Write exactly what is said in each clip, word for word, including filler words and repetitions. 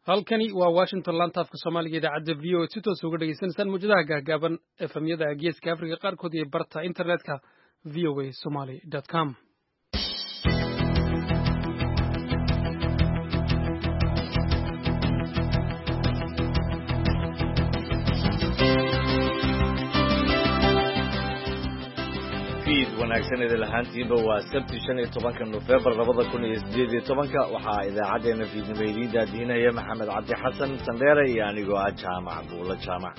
halkani waa Washington Lantaafka Soomaaliga idaacadda V O A si toos uga dhageysanaysaan muujadaha gaagaaban efemyada geeska Afrika qaarkood iyo barta internetka v o a somali dot com. wanaagsan idin lahaantiinba waa sabti shan iyo tobanka November labada kun iyo siddeed iyo tobanka waxaa idaacadeena fiidnimo idiin daadihinaya Maxamed Cabdi Xasan Sandheere iyo anigoo ah Jaamac Buula Jaamac.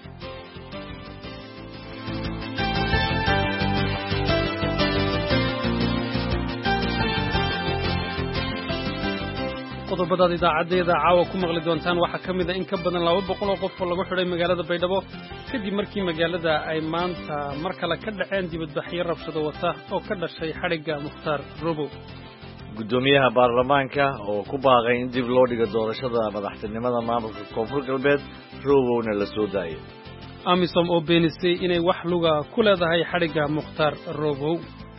qodobada idaacadeeda caawa ku maqli doontaan waxaa ka mid ah in ka badan laba boqol oo qof oo lagu xidhay magaalada Baydhabo kadib markii magaalada ay maanta mar kale ka dhaceen dibadbaxyo rabshado wata oo ka dhashay xadhigga Mukhtaar Robow. Gudoomiyaha baarlamaanka oo ku baaqay in dib loo dhigo doorashada madaxtinimada maamulka Koonfur Galbeed Robowna la soo daayay. Amisom oo beenisay inay wax luga ku leedahay xadhigga Mukhtaar Robow.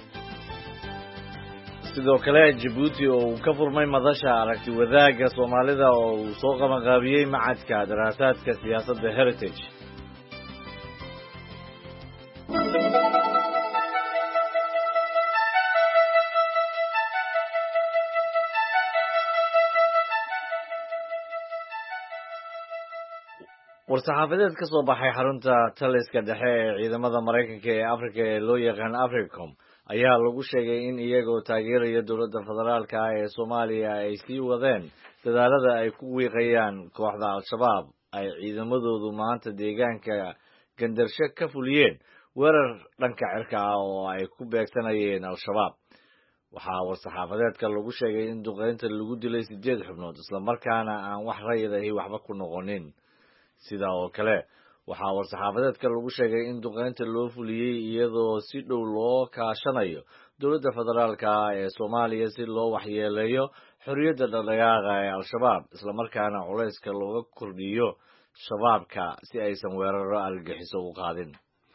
sidoo kale Djibouti oo uu ka furmay madasha aragti wadaaga Soomaalida oo uu soo qabanqaabiyay macadka daraasaadka siyaasadda Heritage. war-saxaafadeed ka soo baxay xarunta taliska dhexe ee ciidamada Mareykanka ee Afrika ee loo yaqaan AFRICOM ayaa lagu sheegay in iyagoo taageeraya dowladda federaalka ah ee Soomaaliya ay sii wadeen dadaalada ay ku wiiqayaan kooxda Al-Shabaab ay ciidamadoodu maanta deegaanka Gandarsho ka fuliyeen weerar dhanka cirka ah oo ay ku beegsanayeen Al-Shabaab. waxaa war-saxaafadeedka lagu sheegay in duqeynta lagu dilay sideed xubnood isla markaana aan wax rayid ahi waxba ku noqonin. sidaa oo kale waxaa war-saxaafadeedka lagu sheegay in duqeynta loo fuliyey iyadoo si dhow loo kaashanayo dowladda federaalka ah ee Soomaaliya si loo waxyeeleeyo xorriyadda dhaqdhaqaaqa ee Al-Shabaab isla markaana culayska looga kordhiyo shabaabka si aysan weeraro argagixiso u qaadin.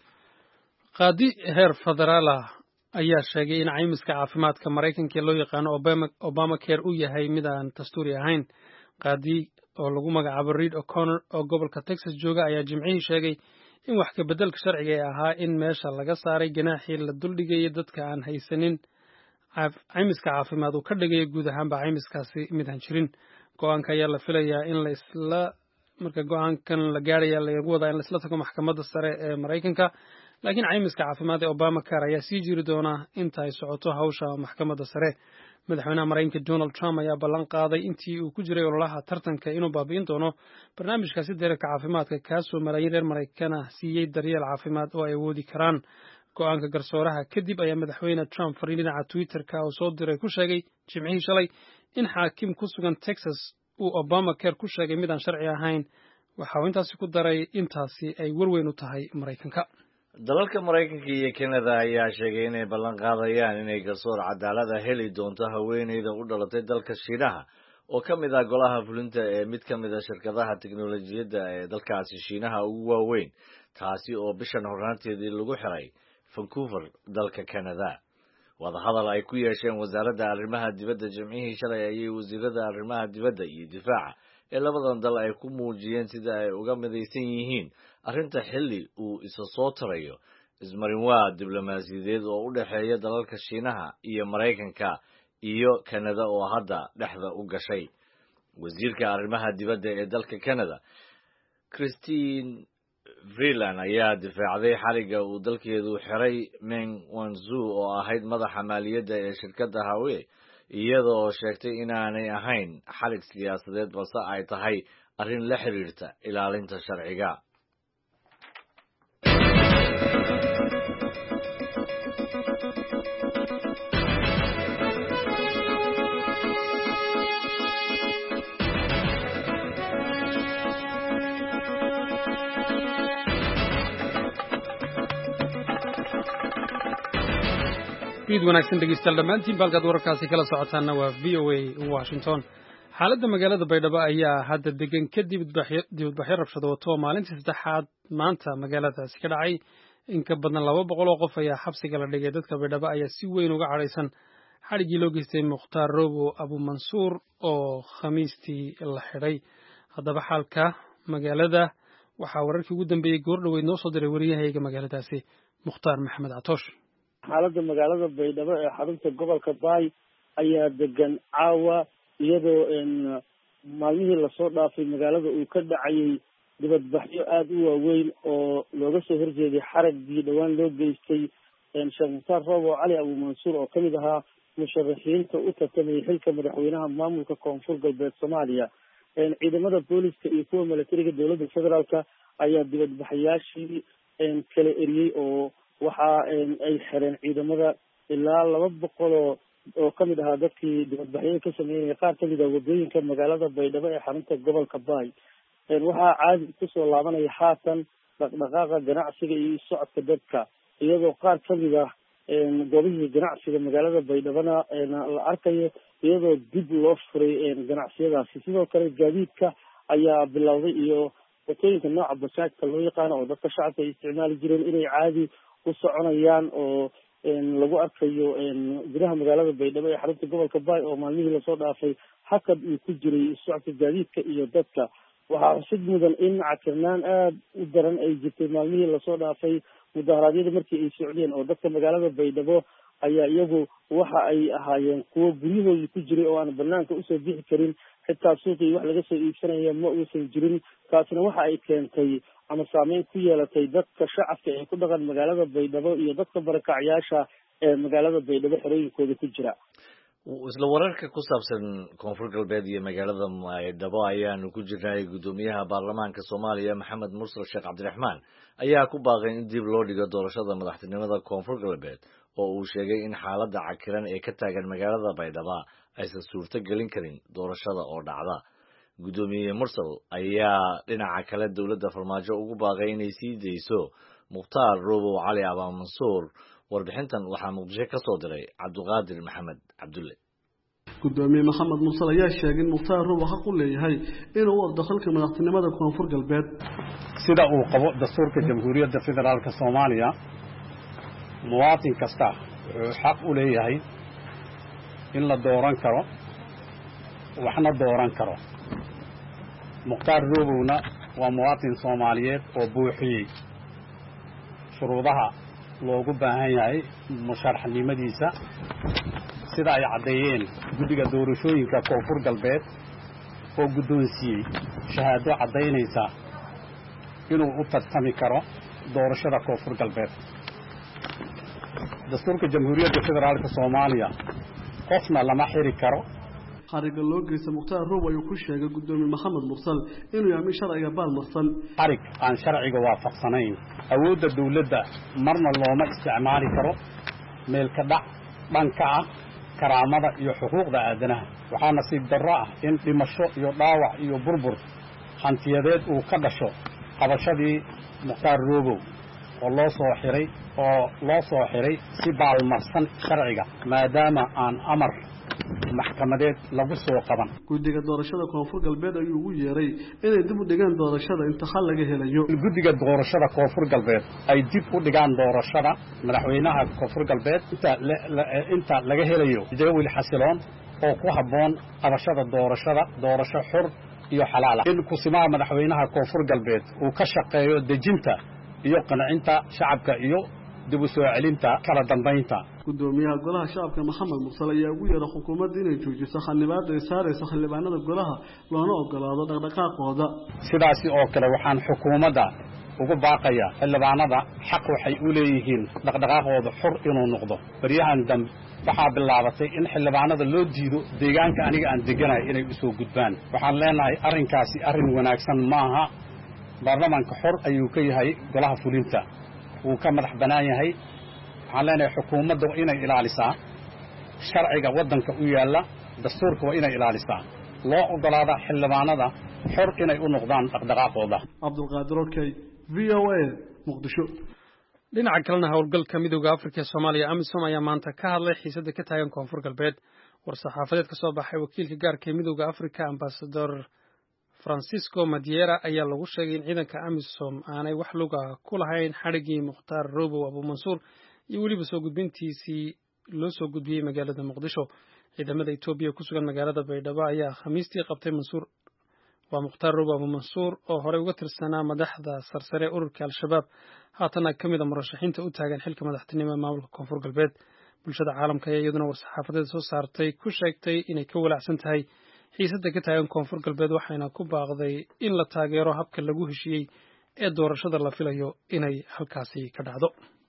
qaadi heer federaal ah ayaa sheegay in caymiska caafimaadka Mareykanka ee loo yaqaan Obamacare uu yahay mid aan dastuuri ahayn. qaadi oo lagu magacaabo Reed O'Connor oo gobolka Texas jooga ayaa jimcihii sheegay in wax ka beddelka sharciga ay ahaa in meesha laga saaray ganaaxii la duldhigay dadka aan haysanin caymiska caafimaad uu ka dhigay guud ahaanba caymiskaasi mid aan jirin. go'aanka ayaa la filayaa in la isla marka go'aankan la gaaraya lagu wadaa in la isla tago maxkamadda sare ee Mareykanka laakiin caymiska caafimaad ee Obamacare ayaa sii jiri doona inta ay socoto hawsha maxkamadda sare. madaxweynaha Mareykanka Donald Trump ayaa ballan qaaday intii uu ku jiray ololaha tartanka inuu baabi'in doono barnaamijkaasi deegaanka caafimaadka kaasoo malaayiin reer Mareykan ah siiyey daryeel caafimaad oo ay awoodi karaan. go'aanka garsooraha kadib ayaa madaxweyne Trump fariin dhinaca Twitter-ka oo soo diray ku sheegay jimcihii shalay in xaakim ku sugan Texas uu Obamacare ku sheegay mid aan sharci ahayn. waxa uu intaasi ku daray intaasi ay warweyn u tahay Mareykanka. dalalka Mareykanka iyo Canada ayaa sheegay inay ballan qaadayaan inay garsoor cadaalad ah heli doonto haweeneyda u dhalatay dalka Shiinaha oo ka mid ah golaha fulinta ee mid ka mid ah shirkadaha tiknoolajiyadda ee dalkaasi Shiinaha ugu waaweyn taasi oo bishan hornaanteedii lagu xiray Vancouver dalka Canada. wadahadal ay ku yeesheen wasaaradda arrimaha dibadda jimcihii shalay ayay wasiirada arrimaha dibadda iyo difaaca ee labadan dal ay ku muujiyeen sida ay uga midaysan yihiin arrinta xilli uu isa soo tarayo ismarinwaa diblomaasiyadeed oo u dhexeeya dalalka Shiinaha iyo Mareykanka iyo Canada oo hadda dhexda u gashay. wasiirka arrimaha dibadda ee dalka Canada Christine Freeland ayaa difaacday xariga uu dalkeedu xiray Meng Wanzhou oo ahayd madaxa maaliyadda ee shirkadda Huawei iyadoo sheegtay inaanay ahayn xarig siyaasadeed balse ay tahay arrin la xiriirta ilaalinta sharciga. Fiid wanaagsan dhegeystayaal dhammaantiin balkaad wararkaasi kala socotaana waa V O A Washington. xaaladda magaalada Baydhabo ayaa hadda degan kadib dibadbaxyo rabshado wato oo maalintii saddexaad maanta magaaladaasi ka dhacay in ka badan laba boqol oo qof ayaa xabsiga la dhigay. dadka Baydhabo ayaa si weyn uga cadhaysan xadhiggii loo geystay mukhtaar robow abumansuur oo khamiistii la xidhay. haddaba xaalka magaalada waxaa wararkii ugu dambeeyey goor dhoweyd noo soo diray wariyahayga magaaladaasi mukhtaar maxamed catoosh. xaaladda magaalada baydhabo ee xarunta gobolka baay ayaa degan caawa iyadoo maalmihii lasoo dhaafay magaalada uu ka dhacayay dibadbaxyo aada u waaweyn oo looga soo horjeeday xaraggii dhowaan loo geystay sheekh mukhtaar robow cali abumansuur oo kamid ahaa musharaxiinta u tartamayay xilka madaxweynaha maamulka koonfur galbeed soomaaliya. ciidamada booliska iyo kuwa milatariga dowladda federaalka ayaa dibadbaxayaashii kala eriyey oo waxa ay xireen ciidamada ilaa laba boqol oo oo kamid ahaa dadkii dibadbaxyada ka sameynaya qaar kamid ah wadooyinka magaalada baydhabo ee xarunta gobolka baay. waxaa caadi kusoo laabanaya haatan dhaqdhaqaaqa ganacsiga iyo socodka dadka iyadoo qaar kamid ah goobihii ganacsiga magaalada baydhabona la arkayo iyadoo dib loo furay ganacsiyadaasi. sidoo kale gaadiidka ayaa bilowday iyo watooyinka nooca basaajka loo yaqaano oo dadka shacabka ay isticmaali jireen inay caadi u soconayaan oo lagu arkayo gudaha magaalada baydhabo ee xarunta gobolka baay oo maalmihii lasoo dhaafay hakad uu ku jiray socodka gaadiidka iyo dadka. waxaa xusid mudan in cakirnaan aada u daran ay jirtay maalmihii lasoo dhaafay mudaharaadyada markii ay socdeen oo dadka magaalada baydhabo ayaa iyagu waxa ay ahaayeen kuwo guryahoodii ku jiray oo aan banaanka usoo bixi karin, xitaa suuqii wax laga soo iibsanaya ma uusan jirin. taasina waxa ay keentay ama saameyn ku yeelatay dadka shacabka ee ku dhaqan magaalada baydhabo iyo dadka barakacyaasha ee magaalada baydhabo xerooyinkooda ku jira. isla wararka ku saabsan koonfur galbeed iyo magaalada baydhabo ayaanu ku jirnay. guddoomiyaha baarlamaanka soomaaliya maxamed mursal sheekh cabdiraxmaan ayaa ku baaqay in dib loo dhigo doorashada madaxtinimada koonfur galbeed oo uu sheegay in xaaladda cakiran ee ka taagan magaalada baydhabo aysan suurto gelin karin doorashada oo dhacda. guddoomiye mursal ayaa dhinaca kale dowladda farmaajo ugu baaqay inay sii dayso mukhtaar robow cali abumansuur. warbixintan waxaa muqdisho ka soo diray cabdiqaadir maxamed cabdulle. gudoomiye maxamed mursal ayaa sheegay in mukhtaar robow xaq u leeyahay inuu u ordo xilka madaxtinimada koonfur galbeed sida uu qabo dastuurka jamhuuriyadda federaalka soomaaliya. muwaadin kasta wuxuu xaq u leeyahay in la dooran karo waxna dooran karo. mukhtaar robowna waa muwaadin soomaaliyeed oo buuxiyey shuruudaha loogu baahan yahay musharaxnimadiisa sida ay caddeeyeen guddiga doorashooyinka koonfur galbeed oo guddoonsiiyey shahaado caddaynaysa inuu u tartami karo doorashada koonfur galbeed. dastuurka jamhuuriyadda federaalka soomaaliya qofna lama xiri karo. xariga loo geysta mukhtaar robow ayuu ku sheegay guddoomiye maxamed mursal inuu yahay mid sharciga baalmarsan. xarig aan sharciga waafaqsanayn awoodda dawladda marna looma isticmaali karo meel ka dhac dhanka ah karaamada iyo xuquuqda aadanaha. waxaa nasiib darro ah in dhimasho iyo dhaawac iyo burbur hantiyadeed uu ka dhasho qabashadii mukhtaar robow oo loo soo xiray oo loo soo xiray si baalmarsan sharciga maadaama aan amar maxkamadeed lagu soo qaban. guddiga doorashada koonfur galbeed ayuu ugu yeeray inay dib u dhigaan doorashada inta xal laga helayo. guddiga doorashada koonfur galbeed ay dib u dhigaan doorashada madaxweynaha koonfur galbeed inta inta laga helayo jadwal xasiloon oo ku habboon qabashada doorashada doorasho xor iyo xalaal ah. in kusimaha madaxweynaha koonfur galbeed uu ka shaqeeyo dejinta iyo qancinta shacabka iyo dib u soo celinta kala dambeynta. gudoomiyaha golaha shacabka maxamed mursal ayaa ugu yeeray xukuumadda inay joojiso xildhibaanada ay saarayso xildhibaanada golaha loona ogolaado dhaqdhaqaaqooda. sidaasi oo kale waxaan xukuumadda ugu baaqayaa xildhibaanada xaq waxay u leeyihiin dhaqdhaqaaqooda xor inuu noqdo. baryahan dambe waxaa bilaabatay in xildhibaanada loo diido deegaanka aniga aan deganahay inay u soo gudbaan. waxaan leenahay arrinkaasi arrin wanaagsan maaha. baarlamaanka xor ayuu ka yahay golaha fulinta wuu ka madax banaan yahay. waxaan leenahay xukuumadda waa inay ilaalisaa sharciga waddanka u yaalla, dastuurka waa inay ilaalisaa, loo ogolaada xildhibaanada xor inay u noqdaan dhaqdhaqaaqooda. cabdulqaadir okey v o a muqdisho. dhinaca kalena howlgalka midowda afrika ee soomaaliya amisom ayaa maanta ka hadlay xiisadda ka taagan koonfur galbeed. war-saxaafadeed ka soo baxay wakiilka gaarka ee midowda afrika ambasador francisco madiera ayaa lagu sheegay in ciidanka amisom aanay wax luga ku lahayn xadhiggii mukhtaar robow abumansuur iyo weliba soo gudbintiisii loo soo gudbiyey magaalada muqdisho ciidamada Itoobiya ku sugan magaalada Baydhabo ayaa khamiistii qabtay Mansuur waa Mukhtaar Roobo Abu Mansuur oo hore uga tirsanaa madaxda sarsare ururka Al-Shabaab haatana ka mid ah murashaxiinta u taagan xilka madaxtinimada maamulka Koonfur Galbeed bulshada caalamka ayaa iyaduna war-saxaafadeed soo saartay ku sheegtay inay ka walaacsan tahay xiisadda ka taagan Koonfur Galbeed waxayna ku baaqday in la taageero habka lagu heshiiyey ee doorashada la filayo inay halkaasi ka dhacdo.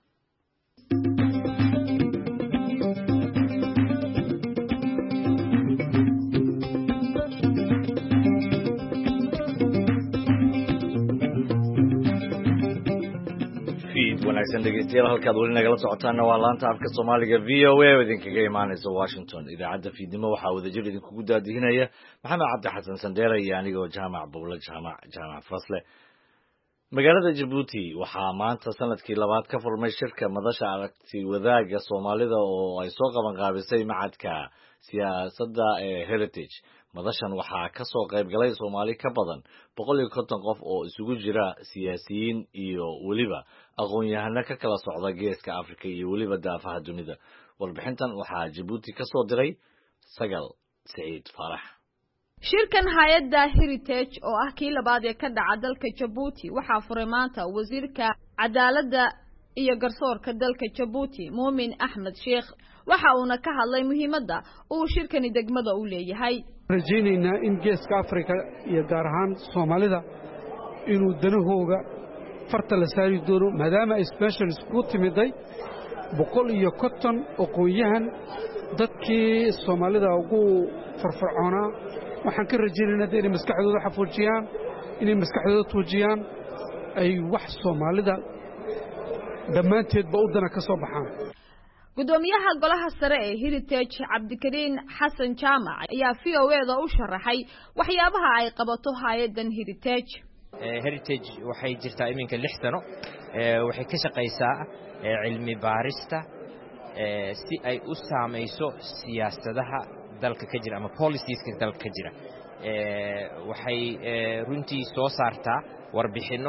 wanaagsan dhegeystayaal halkaad weli nagala socotaana waa laanta afka Soomaaliga V O A oo idinkaga imaanaysa Washington idaacadda fiidnimo waxaa wadajir idinkugu daadihinaya Maxamed Cabdi Xasan Sandeere iyo anigoo Jaamac Buulo Jaamac Jaamac Fasle magaalada Djibouti waxaa maanta sanadkii labaad ka furmay shirka madasha aragti wadaaga Soomaalida oo ay soo qaban qaabisay macadka siyaasadda ee Heritage madashan waxaa ka soo qayb galay Soomaali ka badan boqol iyo konton qof oo isugu jira siyaasiyiin iyo waliba aqoon-yahano ka kala socda geeska Afrika iyo waliba daafaha dunida warbixintan waxaa Djibouti ka soo diray Sagal Saciid Farax shirkan hay'adda Heritage oo ah kii labaad ee ka dhaca dalka Djibouti waxaa furay maanta wasiirka cadaaladda iyo garsoorka dalka Djibouti Muumin Axmed Sheekh waxa uuna ka hadlay muhiimadda uu shirkani degmada u leeyahay rajaynayna in geeska Afrika iyo gaar ahaan Soomaalida inuu danahooga farta la saari doono maadaama ay special isku timiday boqol iyo konton aqoon-yahan dadkii Soomaalida ugu farfarcoonaa waxaan ka rajaynaynaa inay maskaxdooda xafuujiyaan inay maskaxdooda tuujiyaan ay wax Soomaalida dhammaanteedba u dana ka soo baxaan gudoomiyaha golaha sare ee Heritage Cabdikariin Xasan Jaamac ayaa V O A da u sharaxay waxyaabaha ay qabato hay'addan Heritage Heritage waxay jirtaa iminka lix sano waxay ka shaqeysaa cilmi baarista si ay u saameyso siyaasadaha dalka ka jira ama policies-ka dalka ka jira waxay runtii soo saartaa warbixino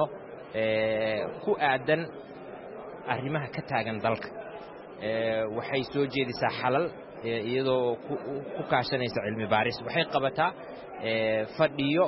ku aadan arrimaha ka taagan dalka waxay soo jeedisaa xalal iyadoo ku kaashanaysa cilmi baaris waxay qabataa fadhiyo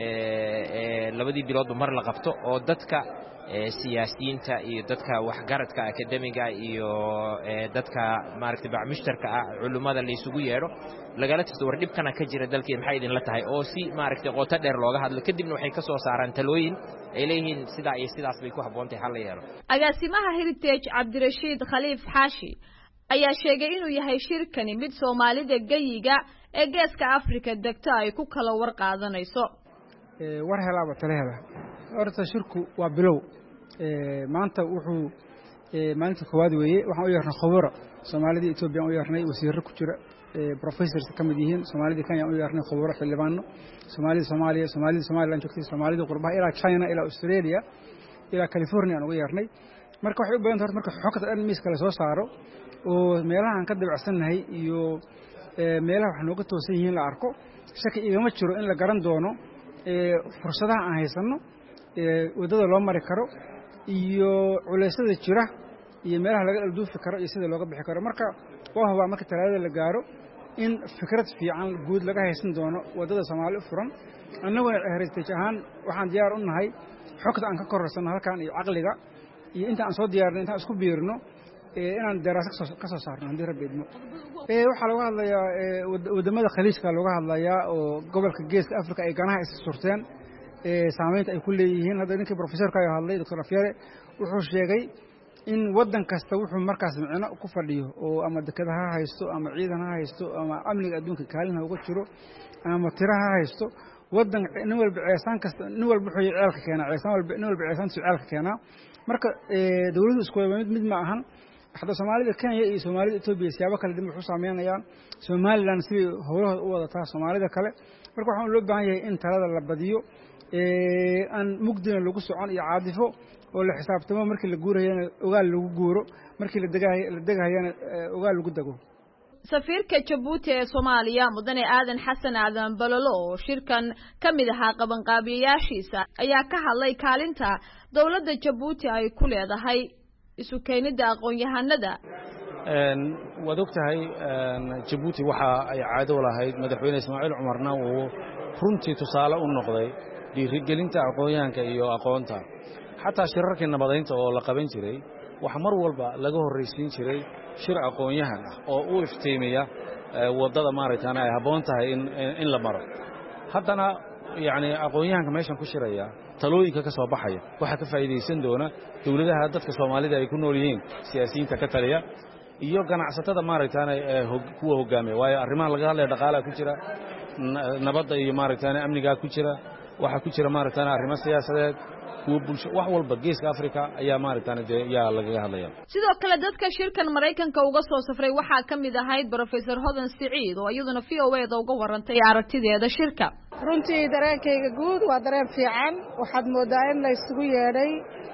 labadii biloodba mar la qabto oo dadka siyaasiyiinta iyo dadka waxgaradka akademiga iyo dadka maaragtay bacmushtarka ah culimada la isugu yeero lagala tirto war dhibkana ka jira dalkii maxay idin la tahay oo si maaragtay qoto dheer looga hadlo kadibna waxay ka soo saaraan talooyin ay leeyihiin sidaa iyo sidaas bay ku habboontahay hal la yeelo agaasimaha Heritage Cabdirashiid Khaliif Xaashi ayaa sheegay inuu yahay shirkani mid Soomaalida gayiga ee geeska Afrika degta ay ku kala war qaadanayso war helaaba tala hela horta shirku waa bilow maanta wuxuu maalinta koowaad weeye waxaan u yeernay khubaro Soomaalida Itoobiya u yeernay wasiirro ku jira professors ka mid yihiin Soomaalida Kenya u yeernay khubaro xildhibaano Soomaalida Soomaaliya Soomaalida Soomaaliland joogtay Soomaalida qurbaha ilaa China ilaa Australia ilaa California aan ugu yeernay marka waxay u baahan tahay marka xogta dhan miis kale soo saaro oo meelaha aan ka dibcsanahay iyo meelaha wax nooga toosan yihiin la arko shaki igama jiro in la garan doono fursadaha aan haysano wadada loo mari karo iyo culeysada jira iyo meelaha laga alduufi karo iyo sida looga bixi karo marka waa huwa marka talaadada la gaaro in fikrad fiican guud laga haysan doono wadada Soomaali u furan annagoo Heritage ahaan waxaan diyaar u nahay xogta aan ka korarsano halkan iyo aqliga iyo inta aan soo diyaarnay inta isku biirno inaan daraasad ka soo saarno hadii rabeedmo ee waxa laga hadlayaa wadamada khaliijka laga hadlayaa oo gobolka geeska Afrika ay ganaha is surteen ee saameynta ay ku leeyihiin hadda ninkii professorka ayaa hadlay Doctor Afyare wuxuu sheegay in wadan kasta wuxuu markaas micno ku fadhiyo oo ama dekadaha haysto ama ciidan ha haysto ama amniga adduunka kaalina uga jiro ama tiraha haysto wadan nin walba ceesan kasta nin walba wuxuu ceelka keenaa ceesan walba nin walba ceesan ceelka keenaa marka dawladdu isku mid mid ma ahan hadda Soomaalida Kenya iyo Soomaalida Itoobiya siyaabo kala duwan u saameynayaan Somaliland si howlaha u wadataa Soomaalida kale marka waxaan loo baahan yahay in talada la badiyo ee aan mugdina lagu socon iyo caadifo oo la xisaabtamo markii la guurayana ogaal lagu guuro markii la degahay la degahayana ogaal lagu dago safiirka Djibouti ee Soomaaliya mudane Aadan Xasan Aadan Balolo oo shirkan kamid ahaa qaban qaabiyaashiisa ayaa ka hadlay kaalinta dawladda Djibouti ay ku leedahay isu keenida aqoon-yahanada waad ogtahay Djibouti waxa ay caado lahayd madaxweyne Ismaaciil Cumarna uu runtii tusaale u noqday dhiirigelinta aqoonyahanka iyo aqoonta xataa shirarkii nabadeynta oo la qaban jiray waxa mar walba laga horreysiin jiray shir aqoonyahan ah oo u iftiimiya wadada maaraytaan ay haboon tahay in in la maro haddana yani aqoonyahanka meeshan ku shiraya talooyinka ka soo baxaya waxa ka faa'iideysan doona dawladaha dadka Soomaalida ay ku nool yihiin siyaasiyiinta ka taliya iyo ganacsatada maaraytaan ee kuwa hogaamiya waayo arrimaha laga hadlay dhaqaalaha ku jira nabadda iyo maaraytaan amniga ku jira waxa ku jira maaraytaan arrimo siyaasadeed kuwa bulsho wax walba geeska Afrika ayaa maaraytaan yaa laga hadlaya sidoo kale dadka shirkan Mareykanka uga soo safray waxa kamid ahayd Professor Hodan Siciid oo iyaduna V O A da uga warantay aragtideeda shirka runtii dareenkayga guud waa dareen fiican waxaad moodaa in la isugu yeedhay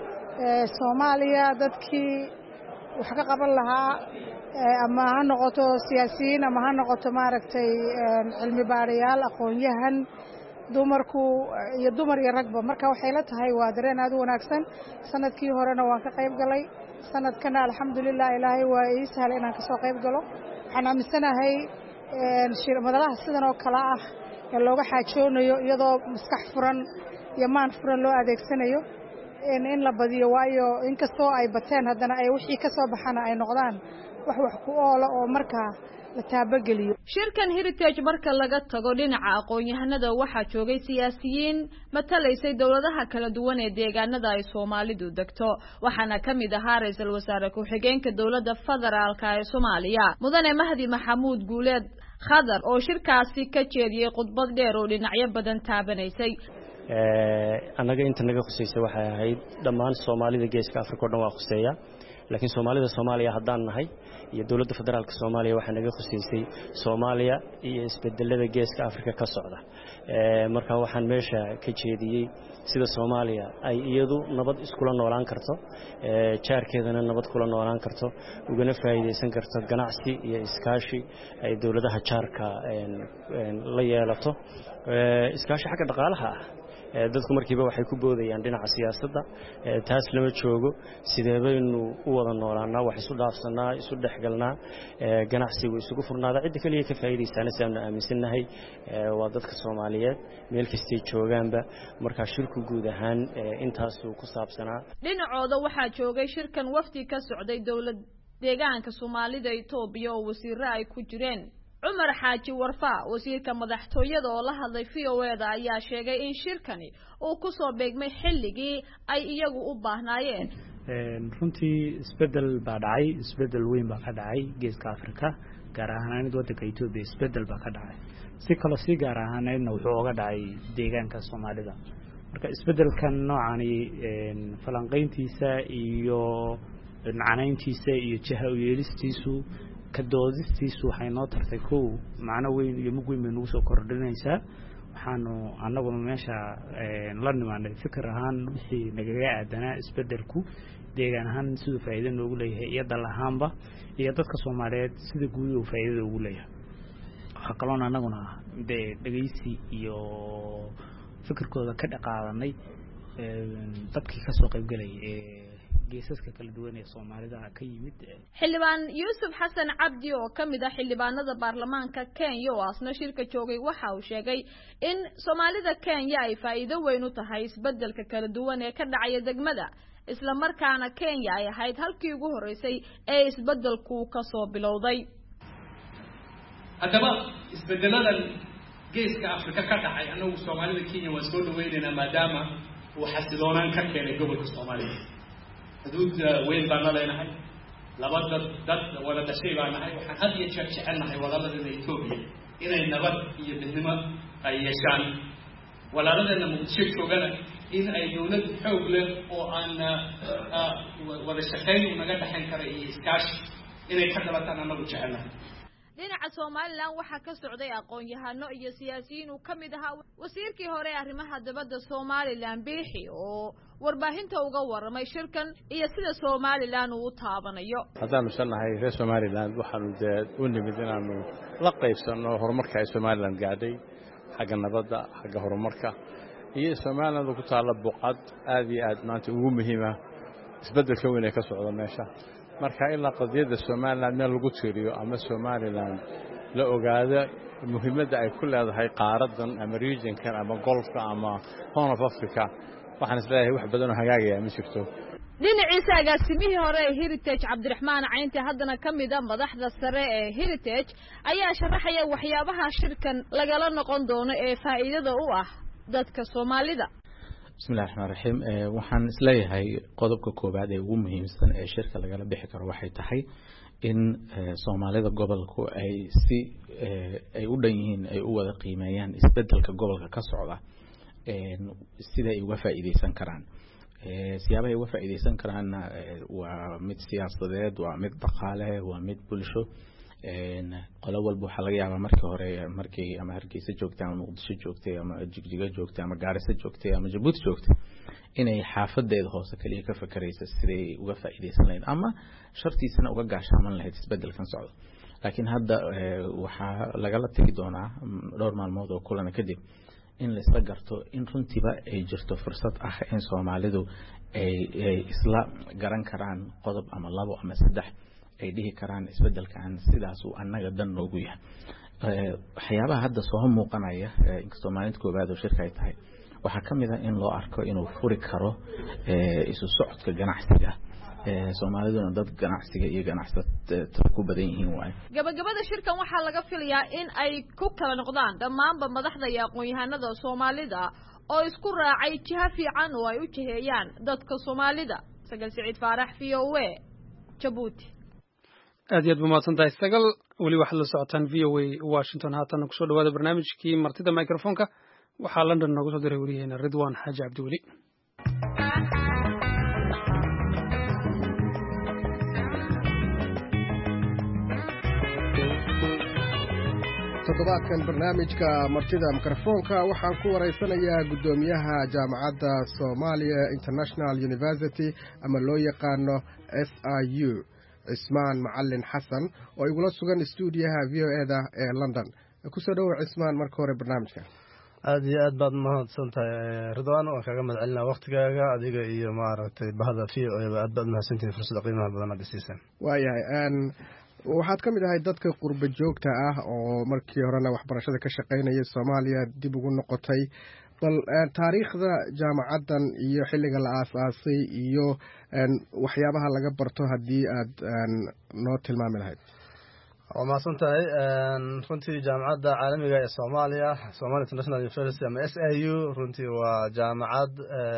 Soomaaliya dadkii wax ka qaban lahaa ama ha noqoto siyaasiyiin ama ha noqoto maaragtay cilmi baarayaal aqoonyahan dumarku iyo dumar iyo ragba marka waxay la tahay waa dareen aad u wanaagsan sanadkii horena waan ka qayb galay sanadkana alxamdulilah ilaahay waa ii sahlay inaan kasoo qayb galo waxaan aaminsanahay madalaha sidan oo kale ah ee looga xaajoonayo iyadoo maskax furan iyo maan furan loo adeegsanayo in la badiyo waayo inkastoo ay bateen haddana ay wixii ka soo baxana ay noqdaan wax wax ku oola oo markaa la taabageliyo shirkan heritage marka laga tago dhinaca aqoon-yahanada waxaa joogay siyaasiyiin matalaysay dawladaha kala duwan ee deegaanada ay Soomaalidu degto waxaana kamid ahaa ra'iisul wasaare ku-xigeenka dawladda federaalka ee Soomaaliya mudane Mahdi Maxamuud Guuleed Khadar oo shirkaasi ka jeediyay khudbad dheer oo dhinacyo badan taabanaysay ee anaga inta naga khusaysa waxa ahayd dhammaan Soomaalida geeska Afrika oo dhan waa khuseeya laakiin Soomaalida Soomaaliya haddaan nahay iyo dawladda federaalka Soomaaliya waxa naga khusaysay Soomaaliya iyo isbedelada geeska Afrika ka socda ee marka waxaan meesha ka jeediyay sida Soomaaliya ay iyadu nabad iskula noolaan karto ee jaarkeedana nabad kula noolaan karto ugana faa'iideysan karto ganacsi iyo iskaashi ay dawladaha jaarka la yeelato ee iskaashi xagga dhaqaalaha ah dadku markiiba waxay ku boodayaan dhinaca siyaasadda taas lama joogo sideebaynu u wada noolaanaa wax isu dhaafsanaa isu dhaxgalnaa ganacsigu isugu furnaada cid kaliya ka faa'iideysan saamna aaminsanahay waa dadka Soomaaliyeed meel kastay joogaanba marka shirku guud ahaan intaas uu ku saabsanaa dhinacooda waxa joogay shirkan wafdi ka socday dawlad deegaanka Soomaalida Itoobiya oo wasiirro ay ku jireen Umar Xaaji Warfa wasiirka madaxtooyada oo la hadlay V O A da ayaa sheegay in shirkani uu ku soo beegmay xilligii ay iyagu u baahnaayeen een runtii isbedel baa dhacay isbedel weyn baa ka dhacay geeska Afrika gaar ahaan waddanka Itoobiya isbedel baa ka dhacay si kale si gaar ahaan wuxuu uga dhacay deegaanka Soomaalida marka isbedelkan noocani een falanqayntiisa iyo macnayntiisa iyo jaha u yeelistiisu ka doodistiisu waxay noo tartay kow macna weyn iyo mug weyn bay nagu soo kordhinaysaa waxaanu annaguna meesha la nimaanay fikir ahaan wixii nagaga aadanaa isbedelku deegaan ahaan siduu faa'iido noogu leeyahay iyo dal ahaanba iyo dadka Soomaaliyeed sida guud uu faa'iido ugu leeyahay waxa kaloon annaguna dee dhageysi iyo fikirkooda ka dhaqaadanay dadkii ka soo qayb galay geesaska kala duwan ee Soomaalida ka yimid xildhibaan Yuusuf Xasan Cabdi oo kamid ah xildhibaanada baarlamaanka Kenya oo asna shirka joogay waxa uu sheegay in Soomaalida Kenya ay faa'iido weyn u tahay isbedelka kala duwan ee ka dhacaya degmada isla markaana Kenya ay ahayd halkii ugu horeysay ee isbedelku ka soo bilowday hadaba isbedeladan geeska Afrika ka dhacay anagu Soomaalida Kenya waa soo dhaweynayna maadaama uu xasiloonaan ka keenay gobolka Soomaaliya حدود وين بنالنا هاي لابد دت ولا دشي بنا هاي وحد يشجع شعلنا هاي ولا بدنا إثيوبيا إن النبض يبدنا أي شان ولا بدنا مكشف شغلنا إن أي دولة حول أو أن ولا شخين ونجد حنكر إسكاش إن يكذب أنا نرجعنا dhinaca Soomaaliland waxa ka socday aqoon-yahano iyo siyaasiyiin uu kamid ahaa wasiirkii hore arrimaha dibadda Soomaaliland Biixi oo warbaahinta uga waramay shirkan iyo sida Soomaaliland uu taabanayo hadaan sanahay reer Soomaaliland waxaanu u nimid inaanu la qaybsano horumarka ay Soomaaliland gaadhay xagga nabadda xagga horumarka iyo Soomaaliland ku taala buqad aad iyo aad maanta ugu muhiim ah isbedelka weyn ee ka socda meesha marka ilaa qadiyadda somaliland meel lagu tiiriyo ama somaliland la ogaado muhiimadda ay ku leedahay qaaradan ama regionkan ama golfka ama horn of africa waxaan isleeyahay wax badan oo hagaagaya ma jirto dhinaciisa agaasimihii hore ee heritage cabdiraxmaan caynti haddana ka mid a madaxda sare ee heritage ayaa sharaxaya waxyaabaha shirkan lagala noqon doono ee faa'iidada u ah dadka soomaalida bismillahi raxmaan raxiim waxaan isleeyahay qodobka koowaad ee ugu muhiimsan ee shirka lagala bixi karo waxay tahay in soomaalida gobolku ay si ay u dhan yihiin ay u wada qiimeeyaan isbedelka gobolka ka socda sida ay uga faa'iideysan karaan siyaabaha ay uga faa'iideysan karaanna waa mid siyaasadeed waa mid dhaqaale waa mid bulsho qolo walba waxaa laga yaabaa markii hore markii ama hargeysa joogtay ama muqdisho joogtay ama jigjiga joogtay ama gaarisa joogtay ama jabuuti joogtay inay xaafadeeda hoose kaliya ka fakaraysa siday uga faa'iideysan lahayd ama shartiisana uga gaashaaman lahayd isbedelkan socdo laakiin hadda waxaa lagala tegi doonaa dhowr maalmood oo kulana kadib in la isla garto in runtiiba ay jirto fursad ah in Soomaalidu ay isla garan karaan qodob ama labo ama saddex ay dhihi karaan isbedelkan sidaas uu annaga dan noogu yahay waxyaabaha hadda soo muuqanaya in Soomaalidu koobaad oo shirka ay tahay waxa kamid ah in loo arko inuu furi karo isu socodka ganacsiga Soomaaliduna dad ganacsiga iyo ganacsatada ku badan yihiin waay gabagabada shirkan waxaa laga filayaa in ay ku kala noqdaan dhammaanba madaxda iyo aqoon-yahanada Soomaalida oo isku raacay jiha fiican oo ay u jiheeyaan dadka Soomaalida Sagal Siciid Faarax V O A Djibouti aad iyo aad buu mahadsantahay Sagal weli waxaad la socotaan V O A Washington haatan ku soo dhawaada barnaamijkii martida microphone-ka waxaa London noogu soo diray wariyaheena Ridwan Xaaji Cabdiweli toddobaadkan barnaamijka martida mikrofoonka waxaan ku waraysanayaa guddoomiyaha jaamacadda Somalia International University ama loo yaqaano S I U Cismaan Macallin Xasan oo igula sugan stuudiyaha V O A da ee London ku soo dhawaad Cismaan marka hore barnaamijka aad iyo aad baad mahadsantahay Ridwan oo kaga madcelinaa waqtigaaga adiga iyo maaragtay bahda V O A aad baad mahadsantahay fursad qiimaha badan aad siiseen waayahay aan waxaad ka mid ahay dadka qurba joogta ah oo markii horena waxbarashada ka shaqeynaya Soomaaliya dib ugu noqotay bal taariikhda jaamacaddan iyo xilliga la aasaasay iyo waxyaabaha laga barto haddii aad noo tilmaami lahayd waa mahadsantahay runtii jaamacadda caalamiga ee Soomaaliya Somalia International University ama S I U runtii waa jaamacad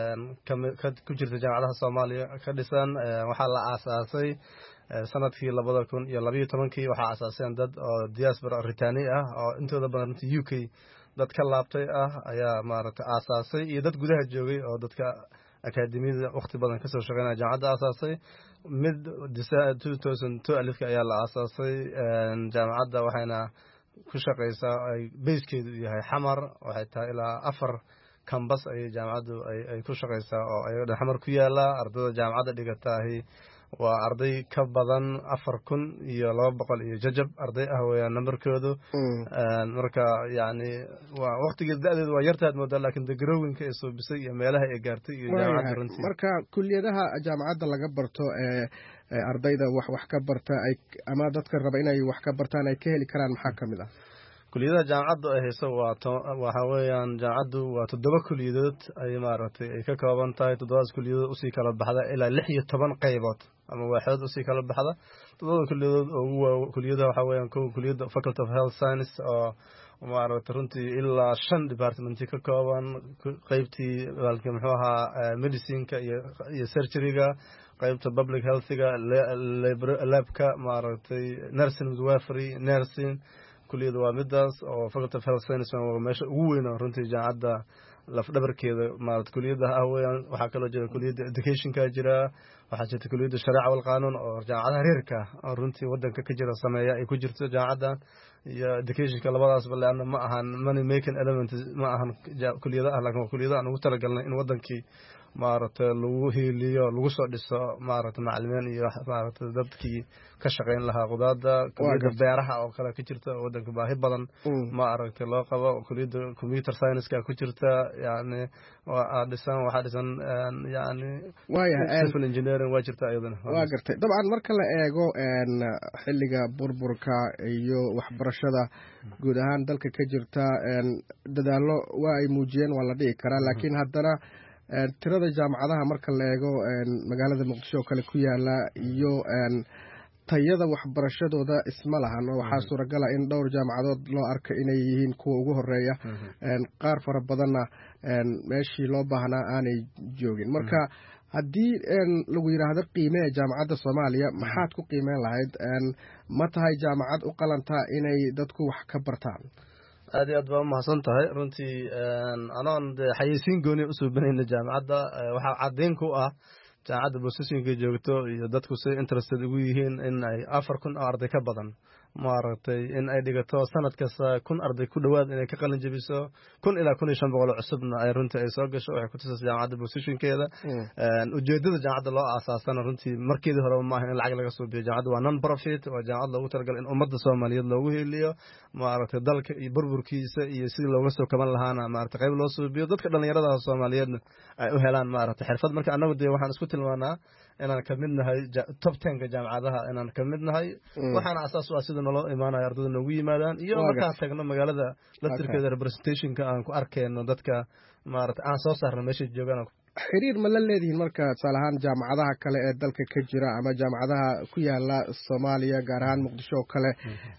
ku jirta jaamacadaha Soomaaliya ka dhisan waxaa la aasaasay sanadkii labada kun iyo labiyo tobankii waxaa asaaseen dad oo diaspora Britani ah oo intooda badan U K dad ka laabtay ah ayaa maaragtay aasaasay iyo dad gudaha joogay oo dadka akaademiyada waqti badan ka soo shaqeynaya jaamacadda aasaasay mid two thousand two alifka ayaa la aasaasay jaamacadda waxayna ku shaqeysaa ay bayskeedu yahay xamar waxay tahay ilaa afar kambas ayay jaamacaddu ay ku shaqeysaa oo ayaga xamar ku yaala ardayda jaamacadda dhigataahi waa arday ka badan afar kun iyo laba boqol iyo jajab arday ah weeyaan numberkoodu marka yacni waa waqtigeeda da-deedu waa yartaad moodaa laakiin degrowinka ee soo bisay iyo meelaha ay gaartay iyo jaamacadda runtii marka kulliyadaha jaamacadda laga barto ee ardayda wax wax ka barta ay ama dadka raba inay wax ka bartaan ay ka heli karaan maxaa ka mid ah kuliyadaha jaamacaddu ay hayso waa waxa weeyaan jaamacaddu waa toddoba kuliyadood ay maaragtay ay ka kooban tahay toddobadaas kuliyadood usii kala baxda ilaa lix iyo toban qaybood ama waaxood usii kala baxda toddobada kuliyadood oo ugu waa kuliyadaha waxaa weeyaan kow kuliyadda Faculty of Health Science oo maaragtay runtii ilaa shan department ka kooban qaybtii walka muxuu ahaa medicineka iyo iyo surgeryga qaybta public healthga labka maaragtay nursing midwifery nursing kuliyada waa midaas oo Faculty of Health Science waa meesha ugu weyn oo runtii jaamacadda laf dhabarkeeda maaragtay kuliyada ah weeyaan waxaa kaloo jira kuliyada educationka jira waxaa jirta kuliyada shariica wal qaanuun oo jaamacadaha reerka oo runtii wadanka ka jira sameeya ay ku jirto jaamacadda iyo educationka labadaas balaana ma ahan money making element ma ahan kuliyada ah laakiin kuliyada aan ugu talagalnay in wadankii maaragtay lagu hiiliyo lagu soo dhiso maaragtay macallimiin iyo maaragtay dadkii ka shaqayn lahaa qudaada kuliyadda beeraha oo kale ka jirta waddanka baahi badan maaragtay loo qabo kuliyadda computer science-ka ku jirta yani waa dhisan waxaa dhisan yani civil engineering waa jirta iyadana waa gartay dabcan marka la eego xilliga burburka iyo waxbarashada guud ahaan dalka ka jirta dadaallo waa ay muujiyeen waa la dhihi karaa laakiin haddana tirada jaamacadaha marka la eego magaalada muqdisho oo kale ku yaala iyo tayada waxbarashadooda isma lahan oo waxaa suuragala in dhowr jaamacadood loo arka inay yihiin kuwa ugu horeeya qaar fara badanna meeshii loo baahnaa aanay joogin marka haddii lagu yidhaahdo qiimee jaamacadda soomaaliya maxaad ku qiimeyn lahayd ma tahay jaamacad u qalantaa inay dadku wax ka bartaan aad iyo aad baa umahadsan tahay runtii anoon dee xayeysiin gooni usoo banayna jaamacadda waxaa caddeyn ku ah jaamacadda boosashinka joogto iyo dadku si interested ugu yihiin in ay afar kun oo arday ka badan maaragtay in ay dhigato sanad kasta kun arday ku dhowaad inay ka qalin jebiso kun ilaa kun iyo shan boqol oo cusubna ay runtii ay soo gasho waxay ku tusaysa jaamacadda boosashinkeeda ujeedada jaamacadda loo aasaasana runtii markeedii horeba maaha in lacag laga soo biyo jaamacadda waa non profit waa jaamacad loogu talagalay in ummadda soomaaliyeed loogu heliyo maaragtay dalka iyo burburkiisa iyo sidii looga soo kaban lahaana maaragtay qayb loo soo biyo dadka dhallinyarada soomaaliyeedna ay u helaan maaragtay xirfad marka annagu dee waxaan isku tilmaanaa inaan ka mid nahay top tenka jaamacadaha inaan ka mid nahay waxaana asaas u ah sida naloo imaanayo ardayda noogu yimaadaan iyo markaan tagno magaalada laftirkeeda representationka aan ku arkayno dadka maaragtay aan soo saarno meeshay joogaan xiriir ma la leedihiin marka tusaale ahaan jaamacadaha kale ee dalka ka jira ama jaamacadaha ku yaala soomaaliya gaar ahaan muqdisho oo kale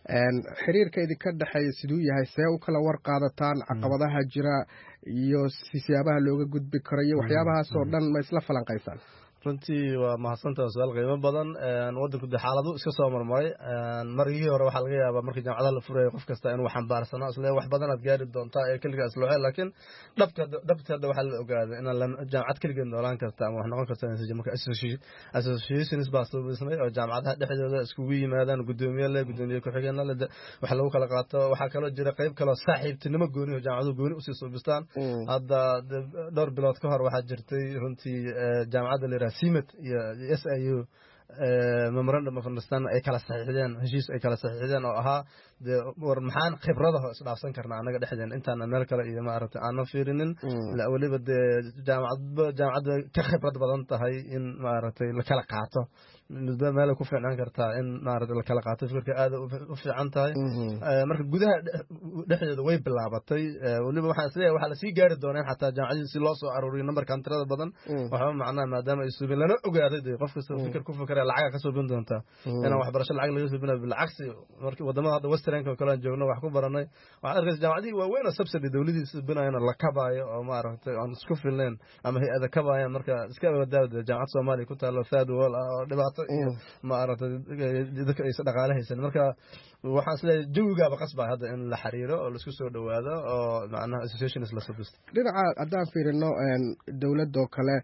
xiriirka idinka dhexeeya siduu yahay see u kala war qaadataan caqabadaha jira iyo siyaabaha looga gudbi karo iyo waxyaabahaas oo dhan ma isla falanqaysaan runtii waa mahadsantaha su-aal qiimo badan waddanku dee xaaladu iska soo marmaray marigii hore waxaa laga yaabaa markii jaamacadaha la furaya qof kasta inuu xambaarsano isle wax badan aad gaari doontaa ee keligaa islooxe laakiin dhabta dhabta hadda waxaa la ogaaday inaan jaamacad keligeed noolaan karta ama wax noqon karta marka associations baa sabaysmay oo jaamacadaha dhexdooda iskugu yimaadaan guddoomiye le guddoomiye ku-xigeenna le wax lagu kala qaato waxaa kaloo jira qayb kaloo saaxiibtinimo gooni oo jaamacaduhu gooni usii suubistaan hadda dhowr bilood ka hor waxaa jirtay runtii jaamacadda la simet iyo s i u memorandum of understanding ay kala saxiixdeen heshiis ay kala saxiixdeen oo ahaa dee war maxaan khibradaha isdhaafsan karnaa annaga dhexdeen intaana meel kale iyo maaragtay aanan fiirinin weliba dee jaamacadba jaamacadda ka khibrad badan tahay in maaragtay la kala qaato midba meel ku fiicnaan kartaa in maaragtay la kala qaato fikirka aad u fiican tahay marka gudaha dhexdeeda way bilaabatay weliba waxaan isleeyahay waxaa lasii gaari doonaa xataa jaamacadii si loo soo aruuriyo nambarkan tirada badan waxba macnaha maadaama ay suubin lana ogaaday dee qof kasta fikir ku fikiraya lacaga ka suubin doontaa inaan waxbarasho lacag laga suubinayo bilcagsi markii wadamada hadda westernka oo kale aan joogno wax ku baranay waxaad arkaysa jaamacadihii waaweyn oo subsidy dowladii suubinayana la kabaayo oo maaragtay aan isku filnayn ama hay-ada kabaayaan marka iska wadaada jaamacad soomaaliya ku taalo third world oo dhibaato maaragtay dadka aysan dhaqaale haysan marka waxaan isleeyahay jawigaaba qasbaa hadda in la xiriiro oo laisku soo dhowaado oo macnaha associations la sabisto dhinaca haddaan fiirino dowladda oo kale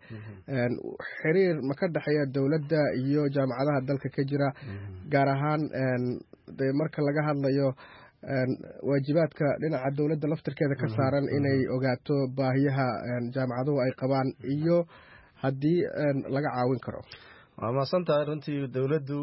xiriir ma ka dhexeeya dowladda iyo jaamacadaha dalka ka jira gaar ahaan de marka laga hadlayo waajibaadka dhinaca dowladda laftirkeeda ka saaran inay ogaato baahiyaha jaamacaduhu ay qabaan iyo haddii laga caawin karo waa mahadsan tahay runtii dowladdu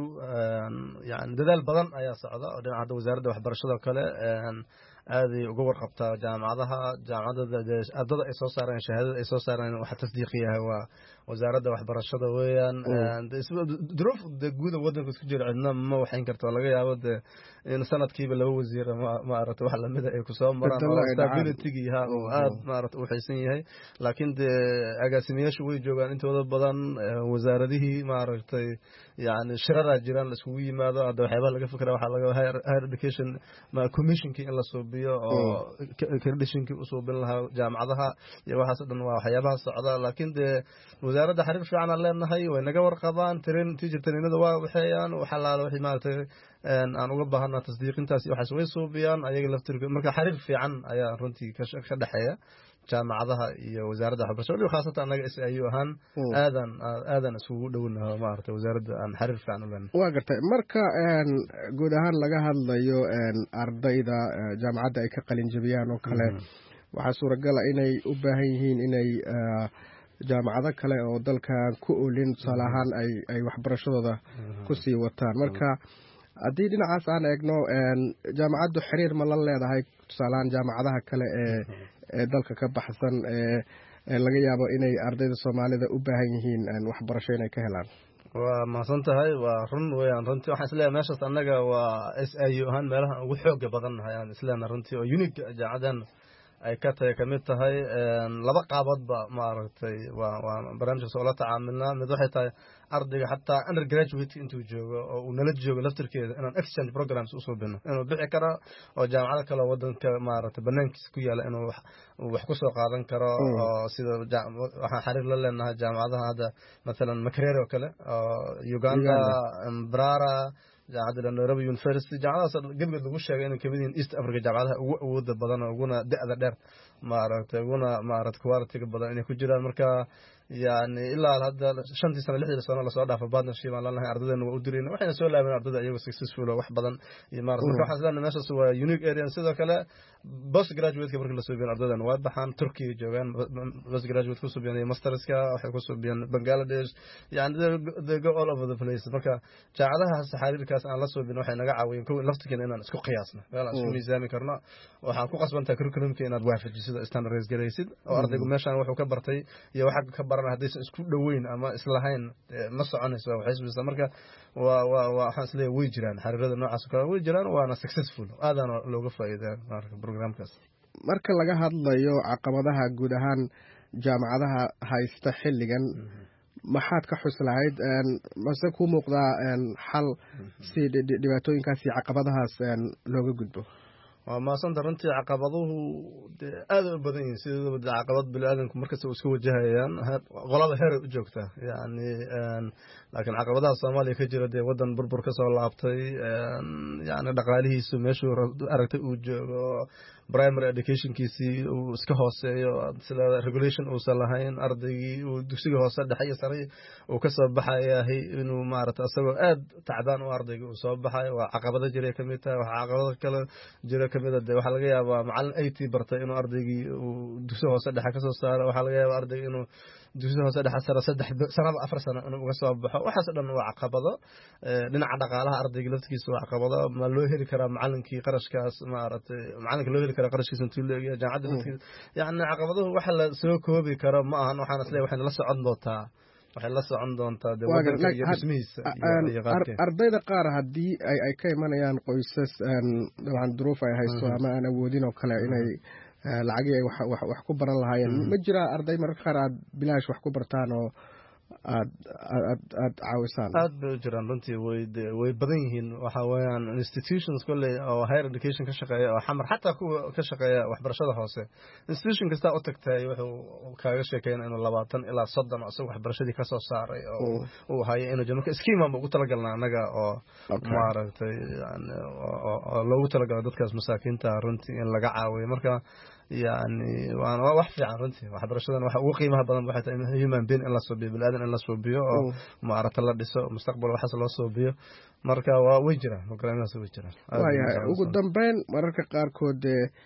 yani dadaal badan ayaa socda oo dhinaca hadda wasaaradda waxbarashada kale aaday uga warqabtaa jaamacadaha jaamacadda ardada ay soo saareen shahaadada ay soo saareen waxa tasdiiqiyahay waa wasaaradda waxbarashada weeyaan duruuf de guuda waddanka isku jira cidna ma waxayn karto laga yaabo de in sanadkiiba laba wasiir maaragtay wax lamida ay kusoo maraan oo stability-gii ha oo aad maaragtay u xaysan yahay laakiin de agaasimayaashu way joogaan intooda badan wasaaradihii maaragtay yani shiraraa jiraan la iskugu yimaado hadda waxyaabaha laga fikra waxaa laga higher education commissionkii in la suubiyo oo accreditionkii u suubin lahaa jaamacadaha iyo waxaas dhan waa waxyaabaha socda laakiin dee wasaaradda xiriir fiican aan leenahay way naga warqabaan tirin teacher trainada waa waxeeyaan waxalaala wixii maaragtay aan uga baahanaa tasdiiqintaas iyo waxaas way suubiyaan ayaga laftirka marka xiriir fiican ayaa runtii ka dhexeeya jaamacadaha iyo wasaaradda waxbarashada waliba khaasatan annaga s i u ahaan aadan aadan isugu dhownaho maaragtay wasaaradda aan xiriir fiican u leenahay waa gartay marka guud ahaan laga hadlayo ardayda jaamacadda ay ka qalin jabiyaan oo kale waxaa suuragala inay u baahan yihiin inay jaamacado kale oo dalkan ku olin tusaale ahaan ay ay waxbarashadooda kusii wataan marka haddii dhinacaas aan eegno jaamacaddu xiriir ma la leedahay tusaale ahaan jaamacadaha kale ee ee dalka ka baxsan ee laga yaabo inay ardayda soomaalida u baahan yihiin waxbarasho inay ka helaan waa mahadsan tahay waa run weeyaan runtii waxaan isleeyahay meeshaas annaga waa s i u ahaan meelaha ugu xooga badan nahay aan isleenahay runtii oo unique jaamacadan ay ka tahay kamid tahay laba qaaboodba maaragtay waa waa barnaamijkaas oo la tacaamilnaa mid waxay tahay ardayga xataa undergraduate intuu joogo oo uu nala joogo laftirkeeda inaan exchange programs usoo bino inuu bixi karo oo jaamacado kale wadanka maaragtay banaankiisa ku yaala inuu wax ku soo qaadan karo oo sida waxaan xiriir la leenahay jaamacadaha hadda masalan Makerere oo kale oo Uganda Mbarara jaamacadda Nairobi University jaamacadaas gebigeed lagu sheegay inay kamid yihiin East Africa jaamacadaha ugu awooda badan oo uguna da'da dheer maaragtay uguna maaragtay quality badan inay ku jiraan marka يعني إلا هذا شنتي سنة لحد السنة لصار دافع بعضنا شيء ما لنا أردنا وأدرينا وإحنا سؤال من أردنا أيوة successful وواحد بدن يمارس مركز حسنا الناس سوى unique area سيدا كلا بس graduate كبر كلا سوى بين أردنا واحد بحان تركي جوان بس graduate كوسو بين ماسترز كا أو كوسو بين بنغلاديش يعني they go all over the place مركز جعلها السحاري كاس أنا لسوى بين واحد نجع وين كل لفت كنا إننا سكو قياسنا ولا سكو ميزاني كرنا وحنكو قصبا تكركلهم كنا دوافع جسد standardized جريسيد أو أردنا ماشان وحو كبرتي يا واحد كبر hadaysan isku dhaweyn ama islahayn ma soconayso waxay isbisa marka waa waa waxaan isleeyahay way jiraan xiriirada noocaas kale way jiraan waana successful aadana looga faa'iiday marka programkaas marka laga hadlayo caqabadaha guud ahaan jaamacadaha haysta xilligan maxaad ka xuslahayd mase ku muuqdaa xal si dhibaatooyinkaas iyo caqabadahaas looga gudbo وما صندر أنت عقبضه هذا بدين سيد عقبض بالآدم مركز وسكو جهيان غلط هر جوكته يعني لكن عقبضها الصومالي كجرة دي ودن بربر كسر لابتي يعني دقاليه سميشو أركت وجو primary education كيسي وسكهوسة سلا regulation وصلهين أرضي ودكسي هوسة دحية سري وكسب بحياة هي إنه مارت أسوأ أد تعبان وأرضي وصاب بحياة وعقبضة جري كميتة وعقبضة كلا جري كميتة ده وحلقة ومع أيتي برت إنه أرضي ودكسي هوسة دحية كسر صار وحلقة وأرضي إنه دكسي هوسة دحية سر سدح سنة أفر سنة إنه وصاب بحياة وحسب إنه عقبضة لنا عدق على أرضي قلت كيسوا عقبضة ما لوهر كرام معلن كي قرش كاس مارت معلن لوهر قرشي سنتولي جاعد يعني عقبضه وحل سلوك هو بكرم ما هن وحنا سلي وحنا لسه عندنا waxay la socon doontaa dawladda ardayda qaar haddii ay ay ka imanayaan qoysas dabcan duruuf ay haysto ama aan awoodin oo kale inay lacagii ay wax ku baran lahaayeen ma jira arday mararka qaar aad bilaash wax ku bartaan oo aad aad aad caawisaan aad bay jiraan runtii way way badan yihiin waxa weeyaan institutions kale oo higher education ka shaqeeya oo xamar xataa kuwa ka shaqeeya waxbarashada hoose institution kasta oo tagtay wuxuu kaaga sheekeynaa inuu labaatan ilaa soddon oo waxbarashadii ka soo saaray oo uu hayo inuu jano scheme ma ugu talagalnaa anaga oo maaragtay yani oo loogu talagalay dadkaas masaakiinta runtii in laga caawiyo marka يعني وأنا واحد في عرنتي واحد برشلونة واحد وقيمة بدن واحد human being إلا صوبي بالآدم إلا صوبيه أو ما عرفت الله دسو مستقبل وحصل الله صوبيه مركا ووجرة مقرن الناس وجرة. وقدام بين مركا قاركود